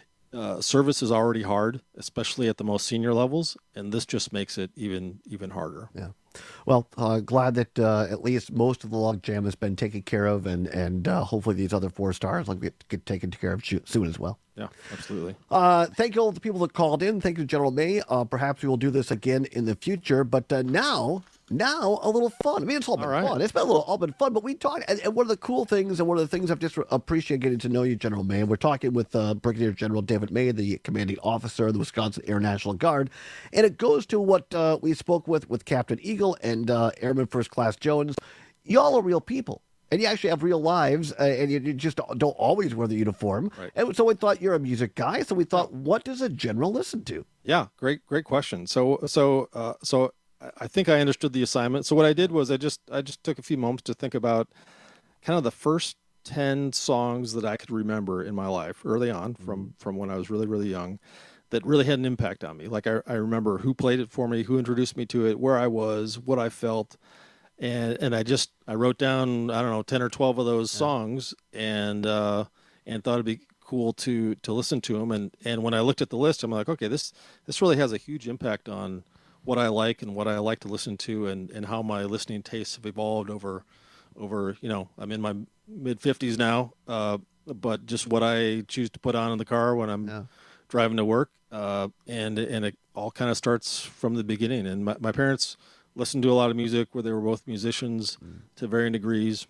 Speaker 19: uh, service is already hard, especially at the most senior levels, and this just makes it even even harder.
Speaker 18: Yeah. Well, uh, glad that uh, at least most of the logjam has been taken care of, and and uh, hopefully these other four stars will get, get taken care of soon as well.
Speaker 19: Yeah, absolutely.
Speaker 18: Uh, thank you all the people that called in. Thank you, General May. Uh, perhaps we will do this again in the future. But uh, now, now a little fun. I mean, it's all been all right. fun. It's been a little all been fun. But we talked, and, and one of the cool things, and one of the things I've just appreciated getting to know you, General May. We're talking with uh, Brigadier General David May, the commanding officer of the Wisconsin Air National Guard, and it goes to what uh, we spoke with with Captain Eagle and uh, Airman First Class Jones. Y'all are real people. And you actually have real lives, uh, and you, you just don't always wear the uniform.
Speaker 19: Right.
Speaker 18: And so we thought you're a music guy. So we thought, what does a general listen to?
Speaker 19: Yeah, great, great question. So, so, uh, so I think I understood the assignment. So what I did was I just, I just took a few moments to think about kind of the first ten songs that I could remember in my life early on, from mm-hmm. from when I was really, really young, that really had an impact on me. Like I, I remember who played it for me, who introduced me to it, where I was, what I felt. And and I just I wrote down, I don't know, ten or twelve of those yeah. songs, and uh, and thought it'd be cool to to listen to them. And, and when I looked at the list, I'm like, okay, this this really has a huge impact on what I like and what I like to listen to, and, and how my listening tastes have evolved over over you know I'm in my mid fifties now, uh, but just what I choose to put on in the car when I'm yeah. driving to work, uh, and and it all kind of starts from the beginning. And my, my parents listened to a lot of music, where they were both musicians mm. to varying degrees.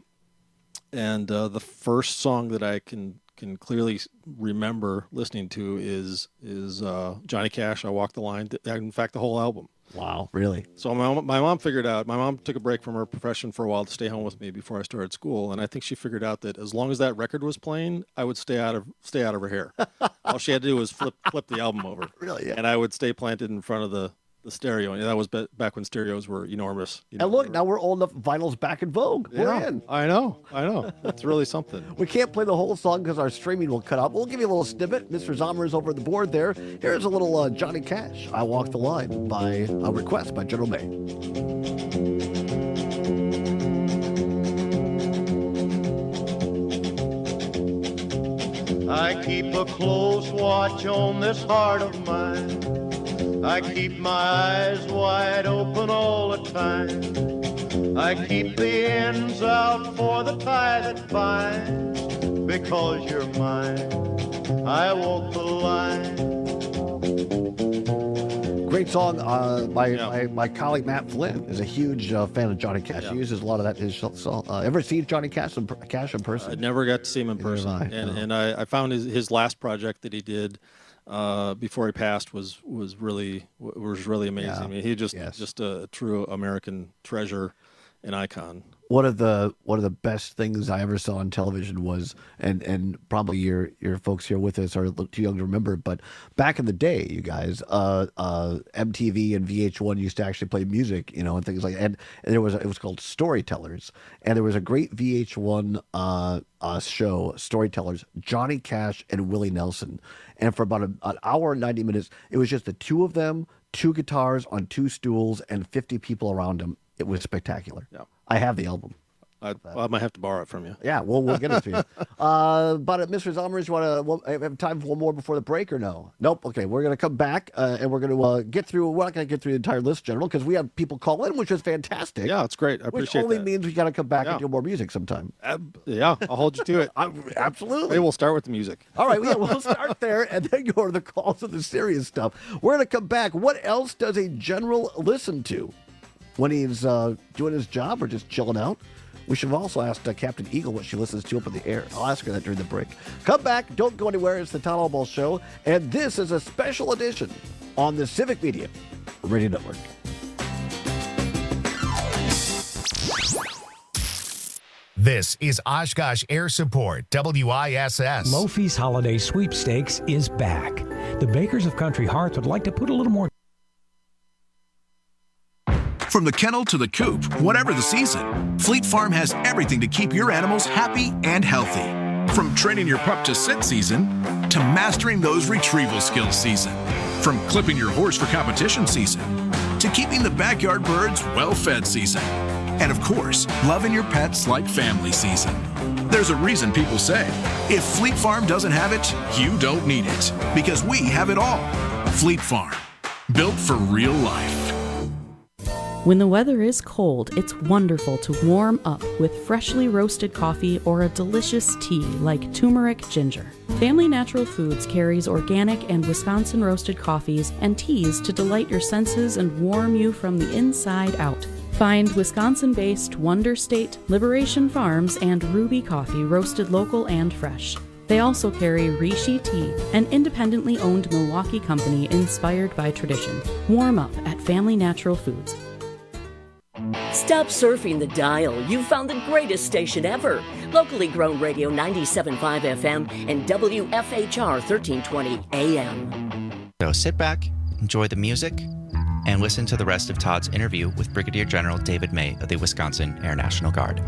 Speaker 19: And uh, the first song that I can can clearly remember listening to is is uh, Johnny Cash, I Walk the Line. In fact, the whole album.
Speaker 18: Wow, really?
Speaker 19: So my mom, my mom figured out, my mom took a break from her profession for a while to stay home with me before I started school. And I think she figured out that as long as that record was playing, I would stay out of stay out of her hair. All she had to do was flip flip the album over.
Speaker 18: Really? Yeah.
Speaker 19: And I would stay planted in front of the the stereo, and that was back when stereos were enormous. You know,
Speaker 18: and look, now we're old enough. Vinyl's back in vogue.
Speaker 19: Yeah,
Speaker 18: we're in.
Speaker 19: I know, I know. It's really something.
Speaker 18: We can't play the whole song because our streaming will cut out. We'll give you a little snippet. Mister Zomer is over the board there. Here's a little uh, Johnny Cash, I Walk the Line, by a request by General May.
Speaker 24: I keep a close watch on this heart of mine. I keep my eyes wide open all the time. I keep the ends out for the tie that binds. Because you're mine, I walk the line.
Speaker 18: Great song. Uh, my, yeah. my my colleague Matt Flynn is a huge uh, fan of Johnny Cash. Yeah. He uses a lot of that in his song. Uh, ever seen Johnny Cash in, Cash in person?
Speaker 19: I never got to see him in person. I, and
Speaker 18: no.
Speaker 19: and I, I found his, his last project that he did Uh, before he passed was was really was really amazing. Yeah. I mean, he just
Speaker 18: yes.
Speaker 19: just a true American treasure, an icon.
Speaker 18: One of the one of the best things I ever saw on television was, and and probably your your folks here with us are too young to remember, but back in the day, you guys, uh, uh, M T V and V H one used to actually play music, you know, and things like that. And, and there was a, it was called Storytellers, and there was a great V H one uh, uh, show, Storytellers, Johnny Cash and Willie Nelson, and for about a, an hour and ninety minutes, it was just the two of them, two guitars on two stools, and fifty people around them. It was spectacular.
Speaker 19: Yeah.
Speaker 18: I have the album.
Speaker 19: I, I might have to borrow it from you.
Speaker 18: Yeah, we'll, we'll get it to you. uh, but uh, Mister Zomers, you want to have time for one more before the break or no? Nope. Okay, we're going to come back uh, and we're going to uh, get through. We're not going to get through the entire list, General, because we have people call in, which is fantastic.
Speaker 19: Yeah, it's great. I appreciate
Speaker 18: Which only
Speaker 19: that.
Speaker 18: means we got to come back
Speaker 19: yeah.
Speaker 18: and do more music sometime.
Speaker 19: Uh, yeah, I'll hold you to it.
Speaker 18: Absolutely.
Speaker 19: Maybe we'll start with the music.
Speaker 18: All right, yeah, we'll start there and then go to the calls of the serious stuff. We're going to come back. What else does a general listen to when he's uh, doing his job or just chilling out? We should have also asked uh, Captain Eagle what she listens to up in the air. I'll ask her that during the break. Come back. Don't go anywhere. It's the Todd Albaugh Show, and this is a special edition on the Civic Media Radio Network.
Speaker 15: This is Oshkosh Air Support, W I S S.
Speaker 22: Lofi's Holiday Sweepstakes is back. The Bakers of Country Hearth would like to put a little more.
Speaker 1: From the kennel to the coop, whatever the season, Fleet Farm has everything to keep your animals happy and healthy. From training your pup to sit season to mastering those retrieval skills season. From clipping your horse for competition season to keeping the backyard birds well-fed season. And of course, loving your pets like family season. There's a reason people say, if Fleet Farm doesn't have it, you don't need it. Because we have it all. Fleet Farm, built for real life.
Speaker 16: When the weather is cold, it's wonderful to warm up with freshly roasted coffee or a delicious tea like turmeric ginger. Family Natural Foods carries organic and Wisconsin roasted coffees and teas to delight your senses and warm you from the inside out. Find Wisconsin-based Wonder State, Liberation Farms, and Ruby Coffee roasted local and fresh. They also carry Rishi Tea, an independently owned Milwaukee company inspired by tradition. Warm up at Family Natural Foods.
Speaker 5: Stop surfing the dial. You've found the greatest station ever. Locally grown radio ninety-seven point five F M and W F H R thirteen twenty A M.
Speaker 17: So sit back, enjoy the music, and listen to the rest of Todd's interview with Brigadier General David May of the Wisconsin Air National Guard.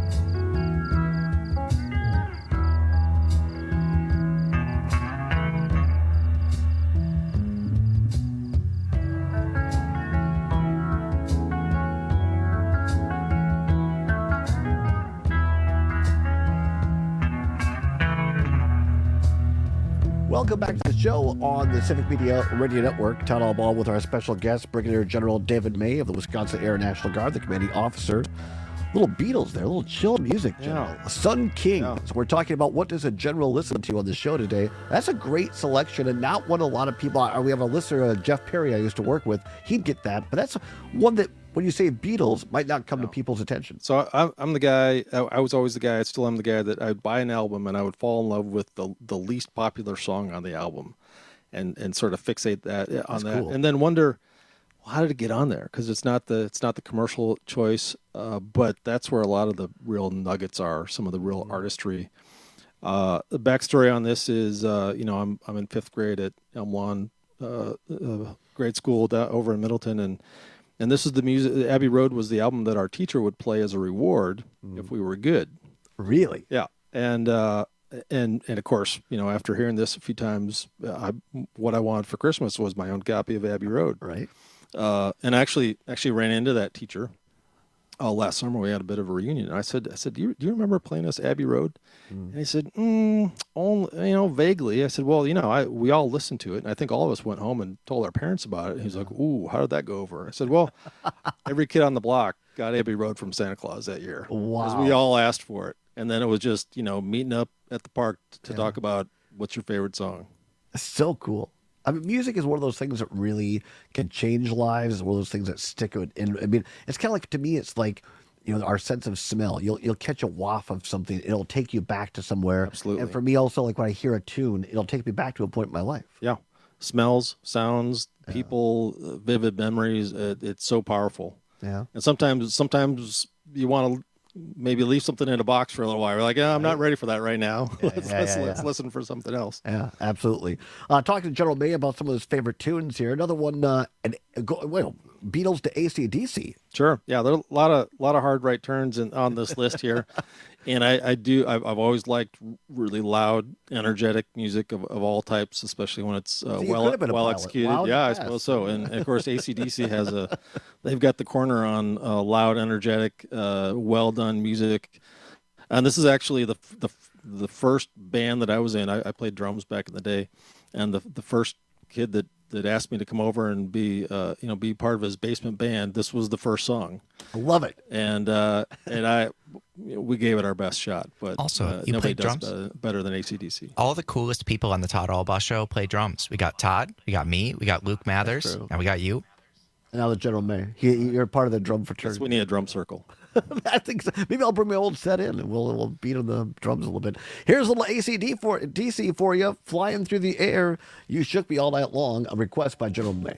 Speaker 18: Welcome back to the show on the Civic Media Radio Network. Todd Albaugh with our special guest, Brigadier General David May of the Wisconsin Air National Guard, the commanding officer. Little Beatles there, a little chill music, General. Yeah. Sun King. Yeah. So we're talking about what does a general listen to on the show today. That's a great selection and not one a lot of people, we have a listener, uh, Jeff Perry I used to work with, he'd get that, but that's one that when you say Beatles might not come no. to people's attention.
Speaker 19: So I'm, I'm the guy, I was always the guy, I still am the guy that I would buy an album and I would fall in love with the the least popular song on the album and, and sort of fixate that on
Speaker 18: That's
Speaker 19: that.
Speaker 18: Cool.
Speaker 19: And then wonder, well, how did it get on there? Because it's not the it's not the commercial choice, uh, but that's where a lot of the real nuggets are, some of the real mm-hmm. artistry. Uh, the backstory on this is, uh, you know, I'm I'm in fifth grade at Elm Lawn uh, uh, grade school down, over in Middleton, and And this is the music. Abbey Road was the album that our teacher would play as a reward mm. if we were good.
Speaker 18: Really?
Speaker 19: Yeah. And uh, and and of course, you know, after hearing this a few times, uh, I, what I wanted for Christmas was my own copy of Abbey Road.
Speaker 18: Right.
Speaker 19: Uh, and actually, actually ran into that teacher uh, last summer. We had a bit of a reunion. And I said, I said, do you do you remember playing us Abbey Road? Mm. And he said, mm, only, you know, vaguely. I said, well, you know, I we all listened to it, and I think all of us went home and told our parents about it. And he's like, ooh, how did that go over? I said, well, every kid on the block got Abbey Road from Santa Claus that year.
Speaker 18: Wow.
Speaker 19: Because we all asked for it. And then it was just, you know, meeting up at the park to yeah. talk about what's your favorite song.
Speaker 18: That's so cool. I mean, music is one of those things that really can change lives. It's one of those things that stick in. I mean, it's kind of like, to me, it's like, you know, our sense of smell. You'll you'll catch a waft of something. It'll take you back to somewhere.
Speaker 19: Absolutely.
Speaker 18: And for me also, like when I hear a tune, it'll take me back to a point in my life.
Speaker 19: Yeah. Smells, sounds, yeah. people, uh, vivid memories. Uh, it's so powerful.
Speaker 18: Yeah.
Speaker 19: And sometimes, sometimes you want to maybe leave something in a box for a little while. You're like, oh, I'm not ready for that right now.
Speaker 18: Yeah,
Speaker 19: let's
Speaker 18: yeah,
Speaker 19: let's,
Speaker 18: yeah,
Speaker 19: let's
Speaker 18: yeah.
Speaker 19: listen for something else.
Speaker 18: Yeah, absolutely. Uh, talking to General May about some of his favorite tunes here. Another one, uh, and go, well, Beatles to A C D C.
Speaker 19: Sure. Yeah, there are a lot of lot of hard right turns in, on this list here. And I, I do, I've, I've always liked really loud, energetic music of, of all types, especially when it's uh, well well executed. Loud yeah, I suppose so. And, and of course, A C D C has a, they've got the corner on uh, loud, energetic, uh, well done music. And this is actually the the the first band that I was in. I, I played drums back in the day, and the the first kid that. that asked me to come over and be, uh, you know, be part of his basement band. This was the first song.
Speaker 18: I love it.
Speaker 19: And uh, and I, we gave it our best shot. But
Speaker 17: also,
Speaker 19: uh,
Speaker 17: you
Speaker 19: nobody
Speaker 17: played
Speaker 19: does
Speaker 17: drums
Speaker 19: better, better than A C D C.
Speaker 17: All the coolest people on the Todd Albaugh Show play drums. We got Todd, we got me, we got Luke Mathers, and we got you.
Speaker 18: And now the General May. He, you're part of the drum fraternity.
Speaker 19: Yes, we need a drum circle.
Speaker 18: I think so. Maybe I'll bring my old set in and we'll we'll beat on the drums a little bit. Here's a little A C D for D C for you, flying through the air. You shook me all night long. A request by General May.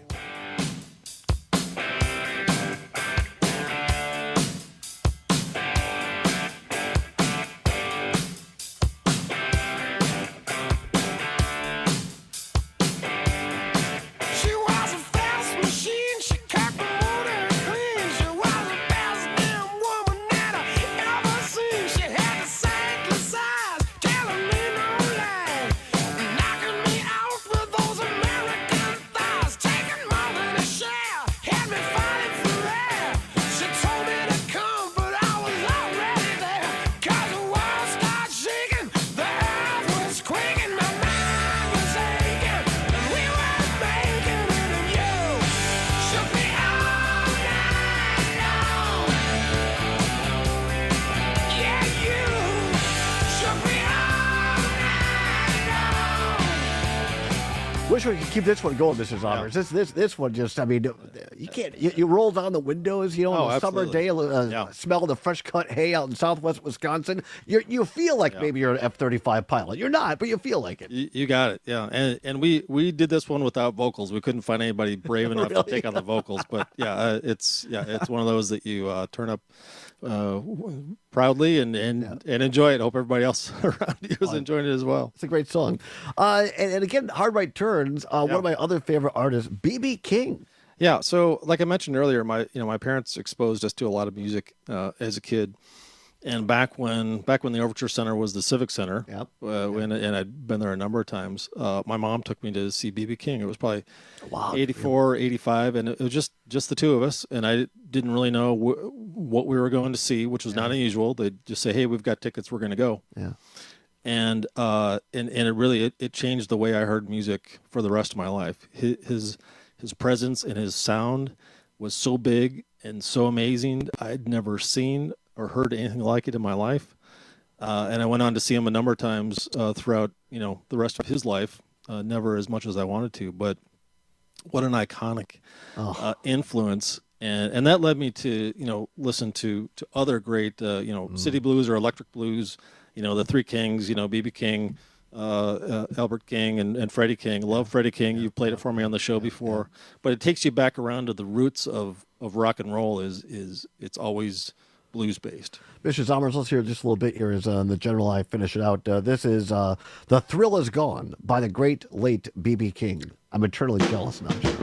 Speaker 18: wish we could keep this one going, Mister Zommers. Yeah. This this this one just, I mean, you can't, you, you roll down the windows, you know,
Speaker 19: oh,
Speaker 18: on a summer day, uh, yeah. smell the fresh cut hay out in southwest Wisconsin. You you feel like yeah. maybe you're an F thirty-five pilot. You're not, but you feel like it.
Speaker 19: You, you got it, yeah. And and we, we did this one without vocals. We couldn't find anybody brave enough really? to take on the vocals. But yeah, uh, it's yeah, it's one of those that you uh, turn up uh, proudly and and, yeah. and enjoy it. Hope everybody else around you is enjoying it as well.
Speaker 18: It's a great song. Uh, and, and again, Hard Right Turns, uh, yeah. one of my other favorite artists, B B King.
Speaker 19: Yeah, so like I mentioned earlier, my you know my parents exposed us to a lot of music uh, as a kid, and back when back when the Overture Center was the Civic Center,
Speaker 18: yep.
Speaker 19: uh, when, and I'd been there a number of times. Uh, my mom took me to see B B King. It was probably
Speaker 18: wow.
Speaker 19: eighty-four, eighty-five, and it was just just the two of us, and I didn't really know wh- what we were going to see, which was yeah. not unusual. They'd just say, "Hey, we've got tickets. We're going to go."
Speaker 18: Yeah.
Speaker 19: And uh, and and it really it, it changed the way I heard music for the rest of my life. His his, his presence and his sound was so big and so amazing. I'd never seen or heard anything like it in my life. Uh, and I went on to see him a number of times uh, throughout you know the rest of his life. Uh, never as much as I wanted to, but what an iconic oh. uh, influence. And and that led me to you know listen to to other great uh, you know mm. City Blues or Electric Blues. You know, the Three Kings, you know, B B King, uh, uh, Albert King, and, and Freddie King. Love Freddie King. You've played it for me on the show before. But it takes you back around to the roots of, of rock and roll is is it's always blues-based.
Speaker 18: Mister Zommers, let's hear just a little bit here as uh, the General I finish it out. Uh, this is uh, The Thrill Is Gone by the great late B B King. I'm eternally jealous now, sure.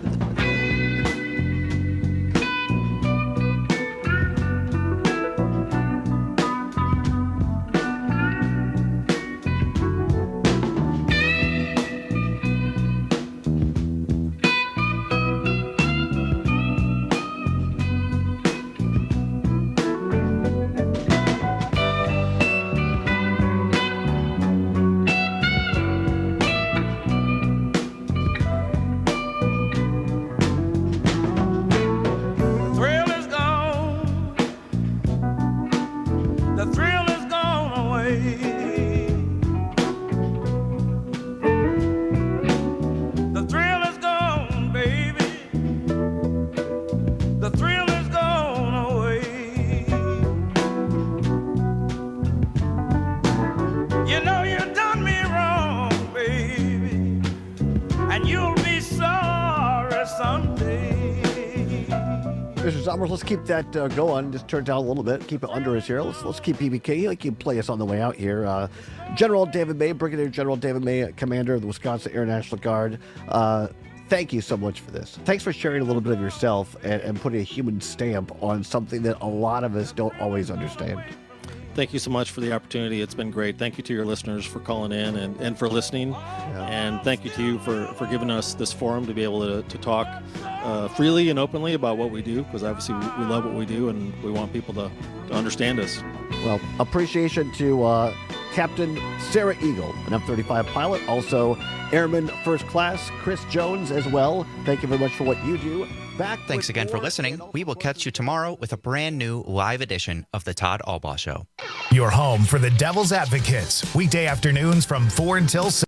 Speaker 18: Let's keep that uh, going. Just turn it down a little bit. Keep it under us here. Let's let's keep B B K. Like you play us on the way out here. Uh, General David May, Brigadier General David May, Commander of the Wisconsin Air National Guard. Uh, thank you so much for this. Thanks for sharing a little bit of yourself and, and putting a human stamp on something that a lot of us don't always understand.
Speaker 19: Thank you so much for the opportunity. It's been great. Thank you to your listeners for calling in and, and for listening. Yeah. And thank you to you for, for giving us this forum to be able to, to talk uh, freely and openly about what we do, because obviously we, we love what we do and we want people to, to understand us.
Speaker 18: Well, appreciation to uh, Captain Sarah Eagle, an F thirty-five pilot, also Airman First Class Chris Jones as well. Thank you very much for what you do. Back
Speaker 17: Thanks again for listening. We will catch you tomorrow with a brand new live edition of the Todd Albaugh Show.
Speaker 15: Your home for the Devil's Advocates, weekday afternoons from four until six.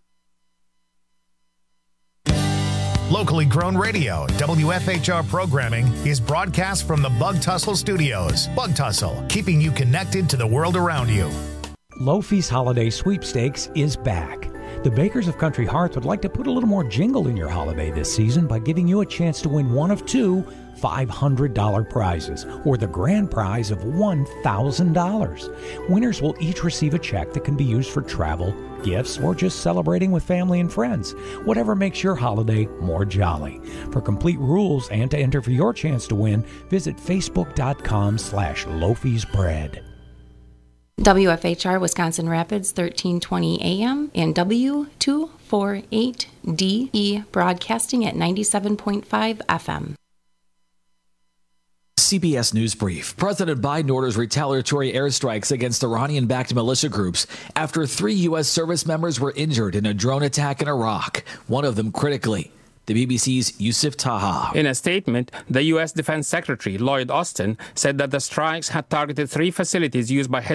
Speaker 15: Locally grown radio, W F H R programming is broadcast from the Bug Tussle Studios. Bug Tussle, keeping you connected to the world around you.
Speaker 22: Lofi's Holiday Sweepstakes is back. The Bakers of Country Hearth would like to put a little more jingle in your holiday this season by giving you a chance to win one of two five hundred dollars prizes, or the grand prize of one thousand dollars. Winners will each receive a check that can be used for travel, gifts, or just celebrating with family and friends. Whatever makes your holiday more jolly. For complete rules and to enter for your chance to win, visit facebook.com slash Lofi's Bread.
Speaker 2: W F H R Wisconsin Rapids, thirteen twenty A M and W two forty-eight D E broadcasting at ninety-seven point five F M.
Speaker 3: C B S News Brief. President Biden orders retaliatory airstrikes against Iranian-backed militia groups after three U S service members were injured in a drone attack in Iraq, one of them critically. The B B C's Yusuf Taha.
Speaker 20: In a statement, the U S Defense Secretary Lloyd Austin said that the strikes had targeted three facilities used by Hezbollah